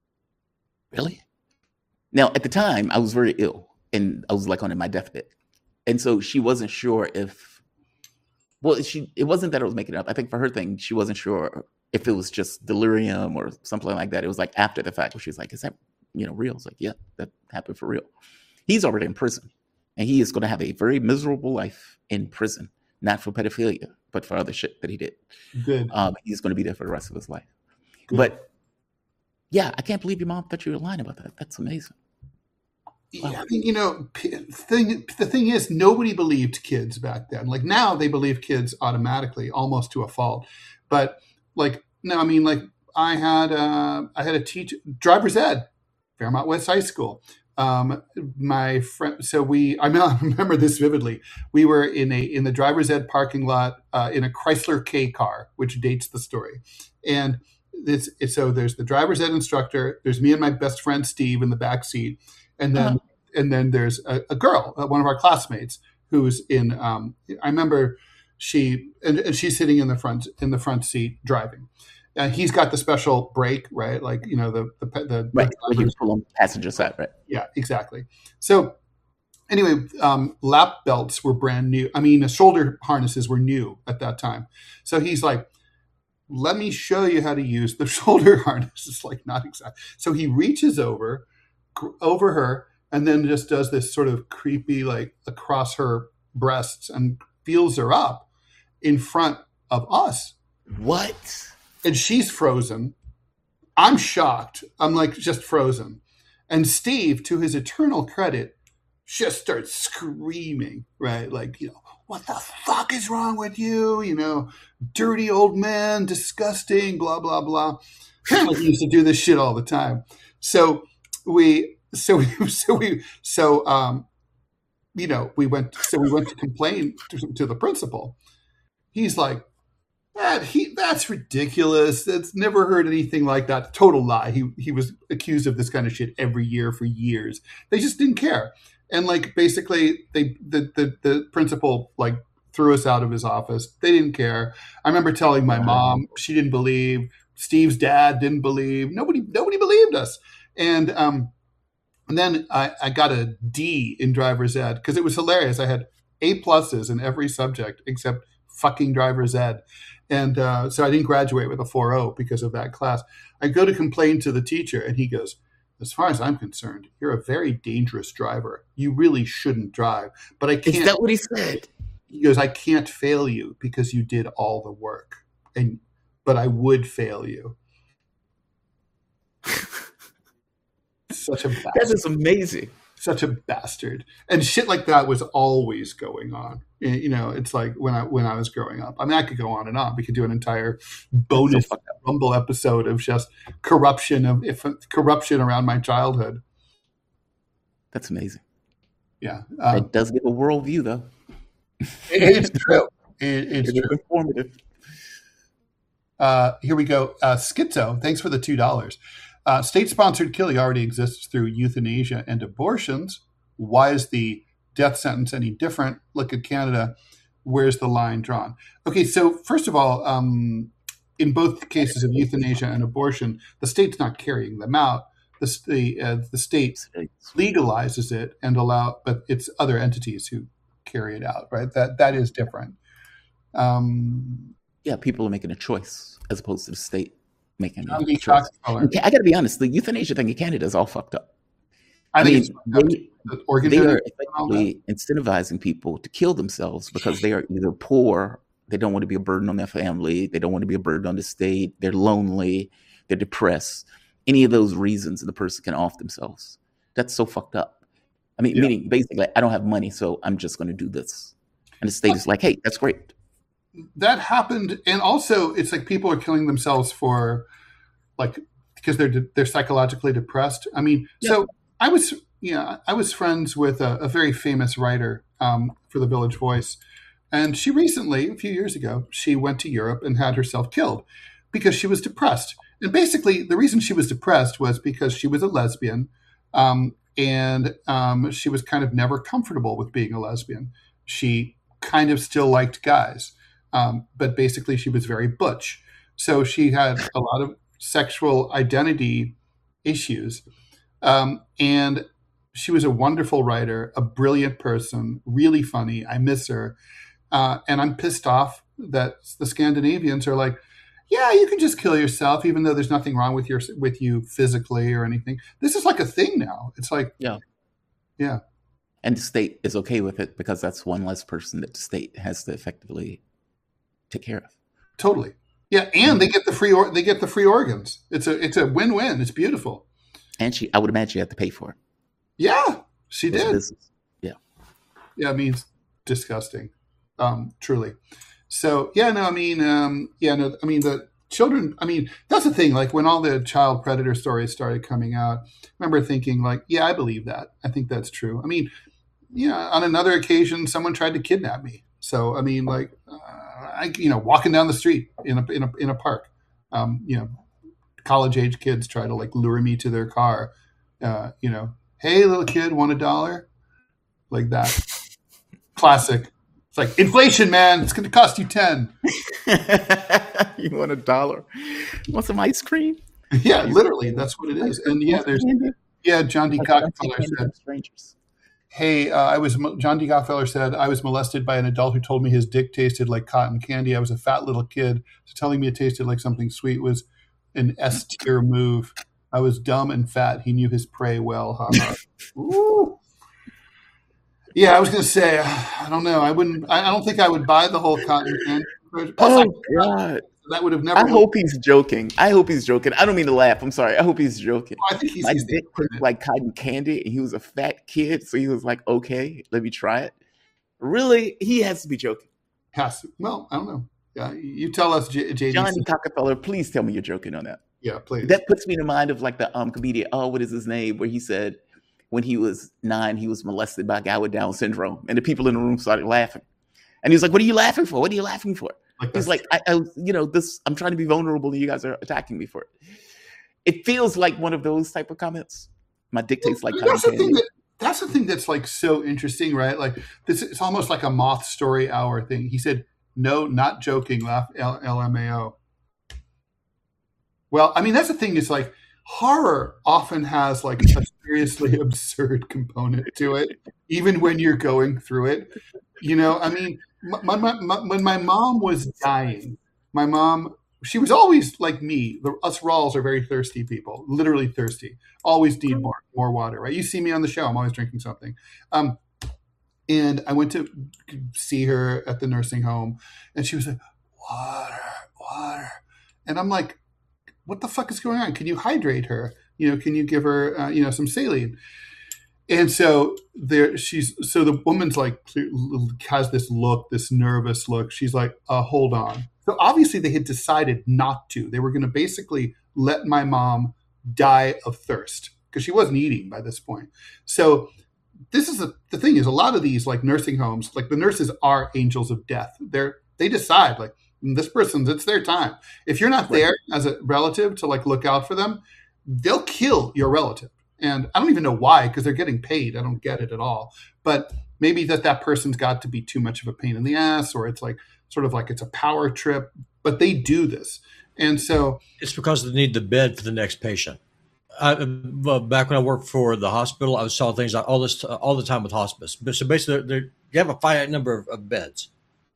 "Really?" Now, at the time, I was very ill, and I was like on my deathbed, and so she wasn't sure if. Well, she it wasn't that I was making it up. I think for her thing, she wasn't sure if it was just delirium or something like that. It was like after the fact where she's like, "Is that you know real?" I was like, "Yeah, that happened for real." He's already in prison, and he is going to have a very miserable life in prison, not for pedophilia, but for other shit that he did. Good. Um, he's going to be there for the rest of his life. Good. But yeah, I can't believe your mom thought you were lying about that. That's amazing. Yeah, I mean, you know, p- thing the thing is, nobody believed kids back then. Like now, they believe kids automatically, almost to a fault. But like no, I mean, like I had uh, I had a teacher, driver's ed, Fairmont West High School. Um, my friend, so we, I remember this vividly. We were in a in the driver's ed parking lot uh, in a Chrysler K car, which dates the story, and it's, it's so there's the driver's ed instructor. There's me and my best friend Steve in the back seat. And then, uh-huh. and then there's a, a girl, uh, one of our classmates, who's in. Um, I remember she, and, and she's sitting in the front in the front seat driving. Uh, he's got the special brake, right? Like you know the the the, right. the when you pull on the passenger side, right? Yeah, exactly. So anyway, um, lap belts were brand new. I mean, the shoulder harnesses were new at that time. So he's like, "Let me show you how to use the shoulder harness." It's like not exactly. So he reaches over. over her and then just does this sort of creepy like across her breasts and feels her up in front of us. What? And she's frozen. I'm shocked. I'm like just frozen. And Steve, to his eternal credit, just starts screaming, right? Like, you know, "What the fuck is wrong with you? You know, dirty old man, disgusting, blah, blah, blah." Apparently he used to do this shit all the time. So we, so we, so we, so, um, you know, we went, so we went to complain to, to the principal. He's like, that he, that's ridiculous. That's never heard anything like that. Total lie. He, he was accused of this kind of shit every year for years. They just didn't care. And like, basically they, the, the, the principal like threw us out of his office. They didn't care. I remember telling my mom, she didn't believe. Steve's dad didn't believe. Nobody, nobody believed us. And um, and then I, I got a D in driver's ed because it was hilarious. I had A pluses in every subject except fucking driver's ed. And uh, so I didn't graduate with a four point oh because of that class. I go to complain to the teacher and he goes, as far as I'm concerned, you're a very dangerous driver. You really shouldn't drive. But I can't. Is that what he said? He goes, I can't fail you because you did all the work. And but I would fail you. Such a bastard. That is amazing. Such a bastard. And shit like that was always going on. You know, it's like when I when I was growing up. I mean, I could go on and on. We could do an entire bonus so Rumble episode of just corruption of if corruption around my childhood. That's amazing. Yeah, um, it does give a worldview, though. It is true. It, it's, it's true. Informative. Uh, here we go. Uh, Schizo, thanks for the two dollars. Uh, state-sponsored killing already exists through euthanasia and abortions. Why is the death sentence any different? Look at Canada. Where's the line drawn? Okay, so first of all, um, in both cases of euthanasia and abortion, the state's not carrying them out. The, the, uh, the state legalizes it and allow, but it's other entities who carry it out, right? That that is different. Um, yeah, people are making a choice as opposed to the state making a choice. Color. I got to be honest, the euthanasia thing in Canada is all fucked up. I, I think mean, it's they, the organ they are effectively incentivizing people to kill themselves because they are either poor, they don't want to be a burden on their family, they don't want to be a burden on the state, they're lonely, they're depressed. Any of those reasons the person can off themselves. That's so fucked up. I mean, yeah. meaning basically, I don't have money, so I'm just going to do this. And the state is like, hey, that's great. That happened. And also, it's like people are killing themselves for, like, because they're de- they're psychologically depressed. I mean, yeah. so I was, yeah, I was friends with a, a very famous writer um, for the Village Voice. And she recently, a few years ago, she went to Europe and had herself killed because she was depressed. And basically, the reason she was depressed was because she was a lesbian, um, and um, she was kind of never comfortable with being a lesbian. She kind of still liked guys, um, but basically she was very butch. So she had a lot of sexual identity issues. Um, and she was a wonderful writer, a brilliant person, really funny. I miss her. Uh, and I'm pissed off that the Scandinavians are like, yeah, you can just kill yourself, even though there's nothing wrong with your with you physically or anything. This is like a thing now. It's like, yeah, yeah. And the state is okay with it because that's one less person that the state has to effectively take care of. Totally, yeah. And they get the free or, they get the free organs. It's a it's a win win. It's beautiful. And she, I would imagine, you have to pay for it. Yeah, she did. Yeah, yeah. I mean, it's disgusting, um, truly. So, yeah, no, I mean, um, yeah, no, I mean, the children, I mean, that's the thing. Like when all the child predator stories started coming out, I remember thinking like, yeah, I believe that. I think that's true. I mean, yeah, on another occasion, someone tried to kidnap me. So, I mean, like, uh, I, you know, walking down the street in a, in a, in a park, um, you know, college age kids try to like lure me to their car, uh, you know, hey, little kid, want a dollar? Like that. Classic. It's like inflation, man. It's going to cost you ten. You want a dollar? Want some ice cream? Yeah, literally, that's what it is. And yeah, there's yeah. John D. Cockfeller said, strangers. "Hey, uh, I was." John D. Cockfeller said, "I was molested by an adult who told me his dick tasted like cotton candy. I was a fat little kid, so telling me it tasted like something sweet was an S tier move. I was dumb and fat. He knew his prey well." Huh? Ooh. Yeah, I was going to say, I don't know. I wouldn't. I don't think I would buy the whole cotton candy. Plus, oh I, God, that would have never. I hope he's joking. I hope he's joking. I don't mean to laugh. I'm sorry. I hope he's joking. I think he's. My dick tastes like cotton candy, and he was a fat kid, so he was like, "Okay, let me try it." Really, he has to be joking. Has to. Well, I don't know. Yeah, you tell us, J- J D. Johnny Cockfeller. Please tell me you're joking on that. Yeah, please. That puts me in the mind of like the um comedian. Oh, what is his name? Where he said, when he was nine, he was molested by a guy with Down syndrome. And the people in the room started laughing. And he was like, what are you laughing for? What are you laughing for? Like He's like, I, I, you know, this, I'm trying to be vulnerable and you guys are attacking me for it. It feels like one of those type of comments. My dick tastes like cotton candy. That, that's the thing that's like so interesting, right? Like this, it's almost like a Moth Story Hour thing. He said, "No, not joking." Laugh, L M A O. Well, I mean, that's the thing. Is like horror often has like a seriously absurd component to it, even when you're going through it. You know, I mean, my, my, my, when my mom was dying, my mom, she was always like me. The, us Rawls are very thirsty people, literally thirsty. Always need more, more water, right? You see me on the show, I'm always drinking something. Um, and I went to see her at the nursing home, and she was like, water, water. And I'm like, what the fuck is going on? Can you hydrate her? You know, can you give her, uh, you know, some saline? And so there, she's, so the woman's like, has this look, this nervous look. She's like, uh, hold on. So obviously they had decided not to. They were going to basically let my mom die of thirst because she wasn't eating by this point. So this is a, the thing is a lot of these like nursing homes, like the nurses are angels of death. They're, they decide like this person's, it's their time. If you're not there as a relative to like look out for them, they'll kill your relative. And I don't even know why, because they're getting paid. I don't get it at all. But maybe that that person's got to be too much of a pain in the ass, or it's like sort of like it's a power trip. But they do this. And so it's because they need the bed for the next patient. I, well, back when I worked for the hospital, I saw things like all this all the time with hospice. But so basically, they're, they're, you have a finite number of, of beds.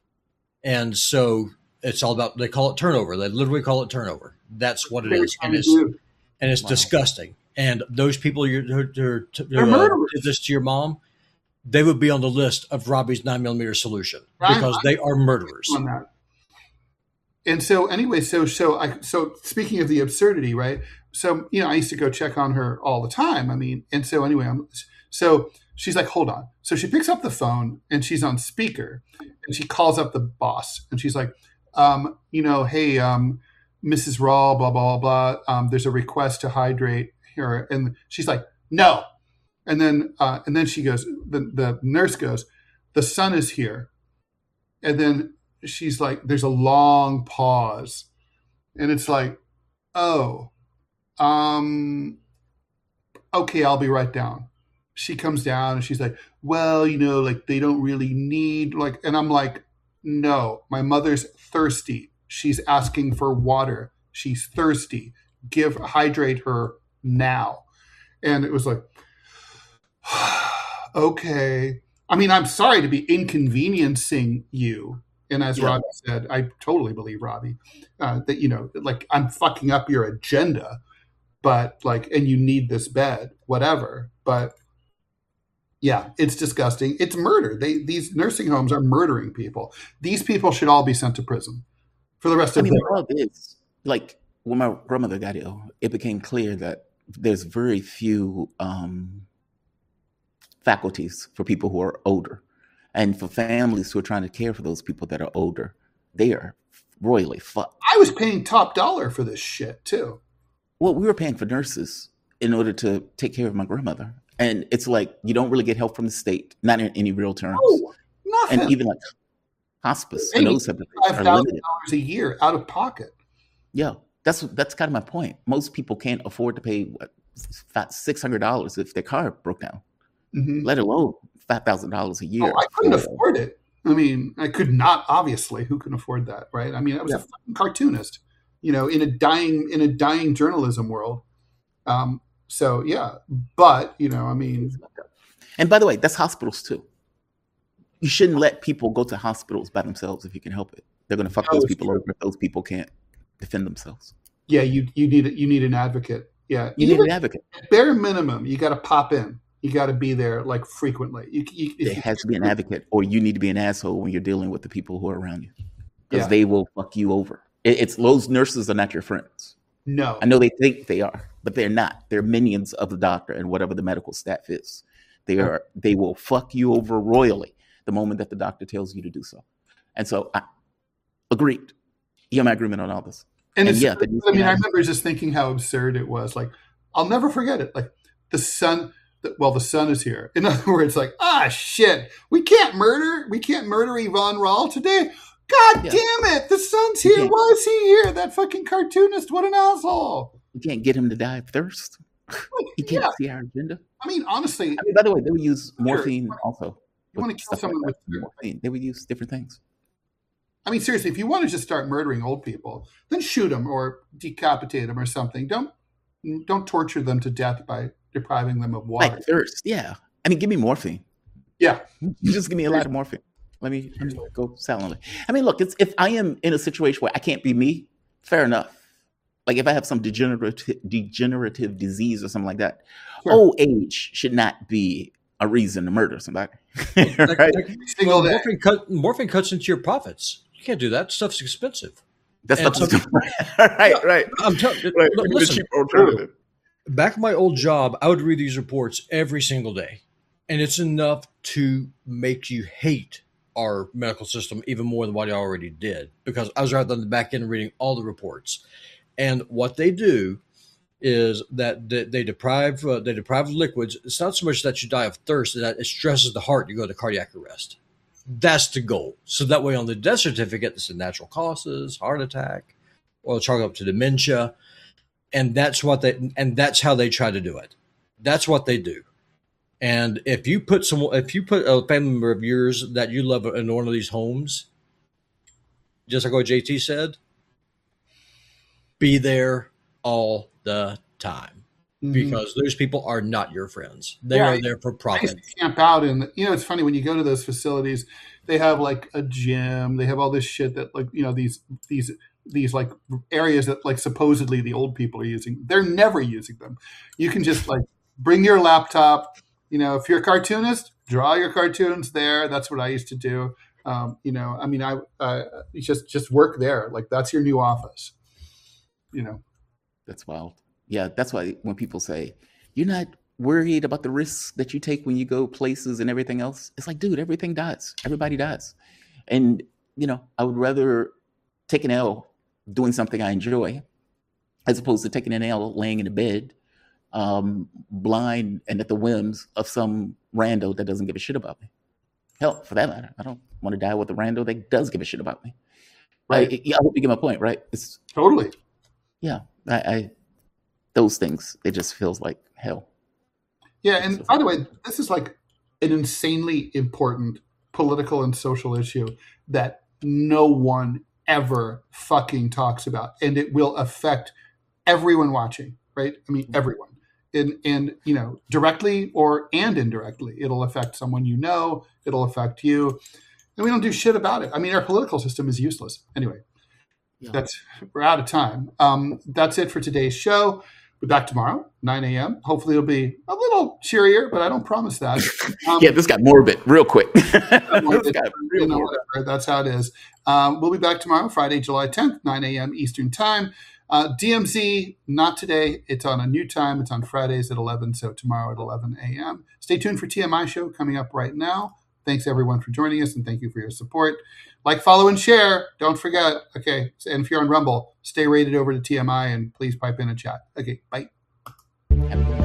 And so it's all about, they call it turnover. They literally call it turnover. That's what it is. And it's, and it's wow. disgusting. And those people you're, who, who, who uh, did this to your mom, they would be on the list of Robbie's nine millimeter solution because I'm, they are murderers. On that. And so anyway, so so I so speaking of the absurdity, right? So you know, I used to go check on her all the time. I mean, and so anyway, I'm so she's like, hold on. So she picks up the phone and she's on speaker, and she calls up the boss, and she's like, um, you know, hey, um, Missus Rawl, blah blah blah blah. Um, there's a request to hydrate. And she's like, no. And then, uh, and then she goes, the, the nurse goes, the son is here. And then she's like, there's a long pause. And it's like, oh, um, okay, I'll be right down. She comes down and she's like, well, you know, like they don't really need like, and I'm like, no, my mother's thirsty. She's asking for water. She's thirsty. Give, hydrate her now. And it was like, okay. I mean, I'm sorry to be inconveniencing you. And as yeah. Robbie said, I totally believe Robbie, uh, that, you know, like I'm fucking up your agenda, but like, and you need this bed, whatever. But yeah, it's disgusting. It's murder. They, these nursing homes are murdering people. These people should all be sent to prison for the rest of I mean, their life. It's like when my grandmother got ill, it became clear that there's very few um, faculties for people who are older. And for families who are trying to care for those people that are older, they are royally fucked. I was paying top dollar for this shit, too. Well, we were paying for nurses in order to take care of my grandmother. And it's like, you don't really get help from the state, not in any real terms. No, nothing. And even like hospice and those type of things five thousand dollars a year out of pocket. Yeah. That's that's kind of my point. Most people can't afford to pay what, six hundred dollars if their car broke down, mm-hmm. let alone five thousand dollars a year. Oh, I couldn't for, afford it. I mean, I could not, obviously. Who can afford that, right? I mean, I was yeah. a fucking cartoonist, you know, in a dying in a dying journalism world. Um, so, yeah. But, you know, I mean. And by the way, that's hospitals, too. You shouldn't let people go to hospitals by themselves if you can help it. They're going to fuck those people over if those people can't defend themselves. Yeah, you you need you need an advocate. Yeah, you Even need an advocate. Bare minimum, you got to pop in. You got to be there like frequently. You, you, there you, has to be an advocate, or you need to be an asshole when you're dealing with the people who are around you, because yeah. they will fuck you over. It, it's those nurses are not your friends. No, I know they think they are, but they're not. They're minions of the doctor and whatever the medical staff is. They are. They will fuck you over royally the moment that the doctor tells you to do so. And so, I agreed. You have my agreement on all this. And, and it's, yeah, I mean, I remember just thinking how absurd it was. Like, I'll never forget it. Like, the son, the, well, the son is here. In other words, like, ah, shit, we can't murder, we can't murder Yvonne Rawl today. God yeah. damn it, the son's here. Why is he here? That fucking cartoonist, what an asshole. You can't get him to die of thirst. He can't yeah. see our agenda. I mean, honestly, I mean, by the way, they would use morphine Sure. also. You want to kill someone like with morphine. They would use different things. I mean, seriously, if you want to just start murdering old people, then shoot them or decapitate them or something. Don't don't torture them to death by depriving them of water. Like thirst, yeah. I mean, give me morphine. Yeah. You just give me a lot of morphine. Let me, let me go silently. I mean, look, it's, if I am in a situation where I can't be me, fair enough. Like if I have some degenerative degenerative disease or something like that, Sure. old age should not be a reason to murder somebody. Like- Right? like- Single well, day. morphine, cut, morphine cuts into your profits. You can't do that. Stuff's expensive. That's And not some- right, right. I'm telling you, Right. look, The listen, cheap alternative. back in my old job, I would read these reports every single day. And it's enough to make you hate our medical system even more than what I already did, because I was right on the back end reading all the reports. And what they do is that they, they deprive uh, they deprive of liquids. It's not so much that you die of thirst, that it stresses the heart, you go to cardiac arrest. That's the goal. So that way on the death certificate, it's the natural causes, heart attack, or chalk up to dementia. And that's what they, and that's how they try to do it. That's what they do. And if you put someone, if you put a family member of yours that you love in one of these homes, just like what J T said, be there all the time, Mhm. because those people are not your friends. They Yeah, are there for I used profit. to camp out, and you know, it's funny when you go to those facilities, they have like a gym, they have all this shit that like, you know, these these these like areas that like supposedly the old people are using. They're never using them. You can just like bring your laptop. You know, if you're a cartoonist, draw your cartoons there. That's what I used to do. Um, you know, I mean, I uh, just just work there. Like that's your new office. You know. That's wild. Yeah, that's why when people say you're not worried about the risks that you take when you go places and everything else, it's like, dude, everything dies. Everybody dies. And, you know, I would rather take an L doing something I enjoy as opposed to taking an L laying in a bed, um, blind and at the whims of some rando that doesn't give a shit about me. Hell, for that matter, I don't want to die with a rando that does give a shit about me. Right. I, I hope you get my point, right? It's Totally. yeah, I, I those things, it just feels like hell. Yeah, and by the way, this is like an insanely important political and social issue that no one ever fucking talks about, and it will affect everyone watching, right? I mean, everyone, and and you know, directly or and indirectly, it'll affect someone you know. It'll affect you, and we don't do shit about it. I mean, our political system is useless anyway. Yeah. That's we're out of time. Um, that's it for today's show. We're back tomorrow, nine a.m. Hopefully it'll be a little cheerier, but I don't promise that. Um, Yeah, this got morbid real quick. This morbid, got you real know, morbid. whatever. That's how it is. Um, we'll be back tomorrow, Friday, July tenth, nine a.m. Eastern Time. Uh, D M Z, not today. It's on a new time. It's on Fridays at eleven, so tomorrow at eleven a.m. Stay tuned for T M I Show coming up right now. Thanks, everyone, for joining us, and thank you for your support. Like, follow, and share. Don't forget. Okay, and if you're on Rumble, stay rated over to T M I, and please pipe in a chat. Okay, bye. Have a good one.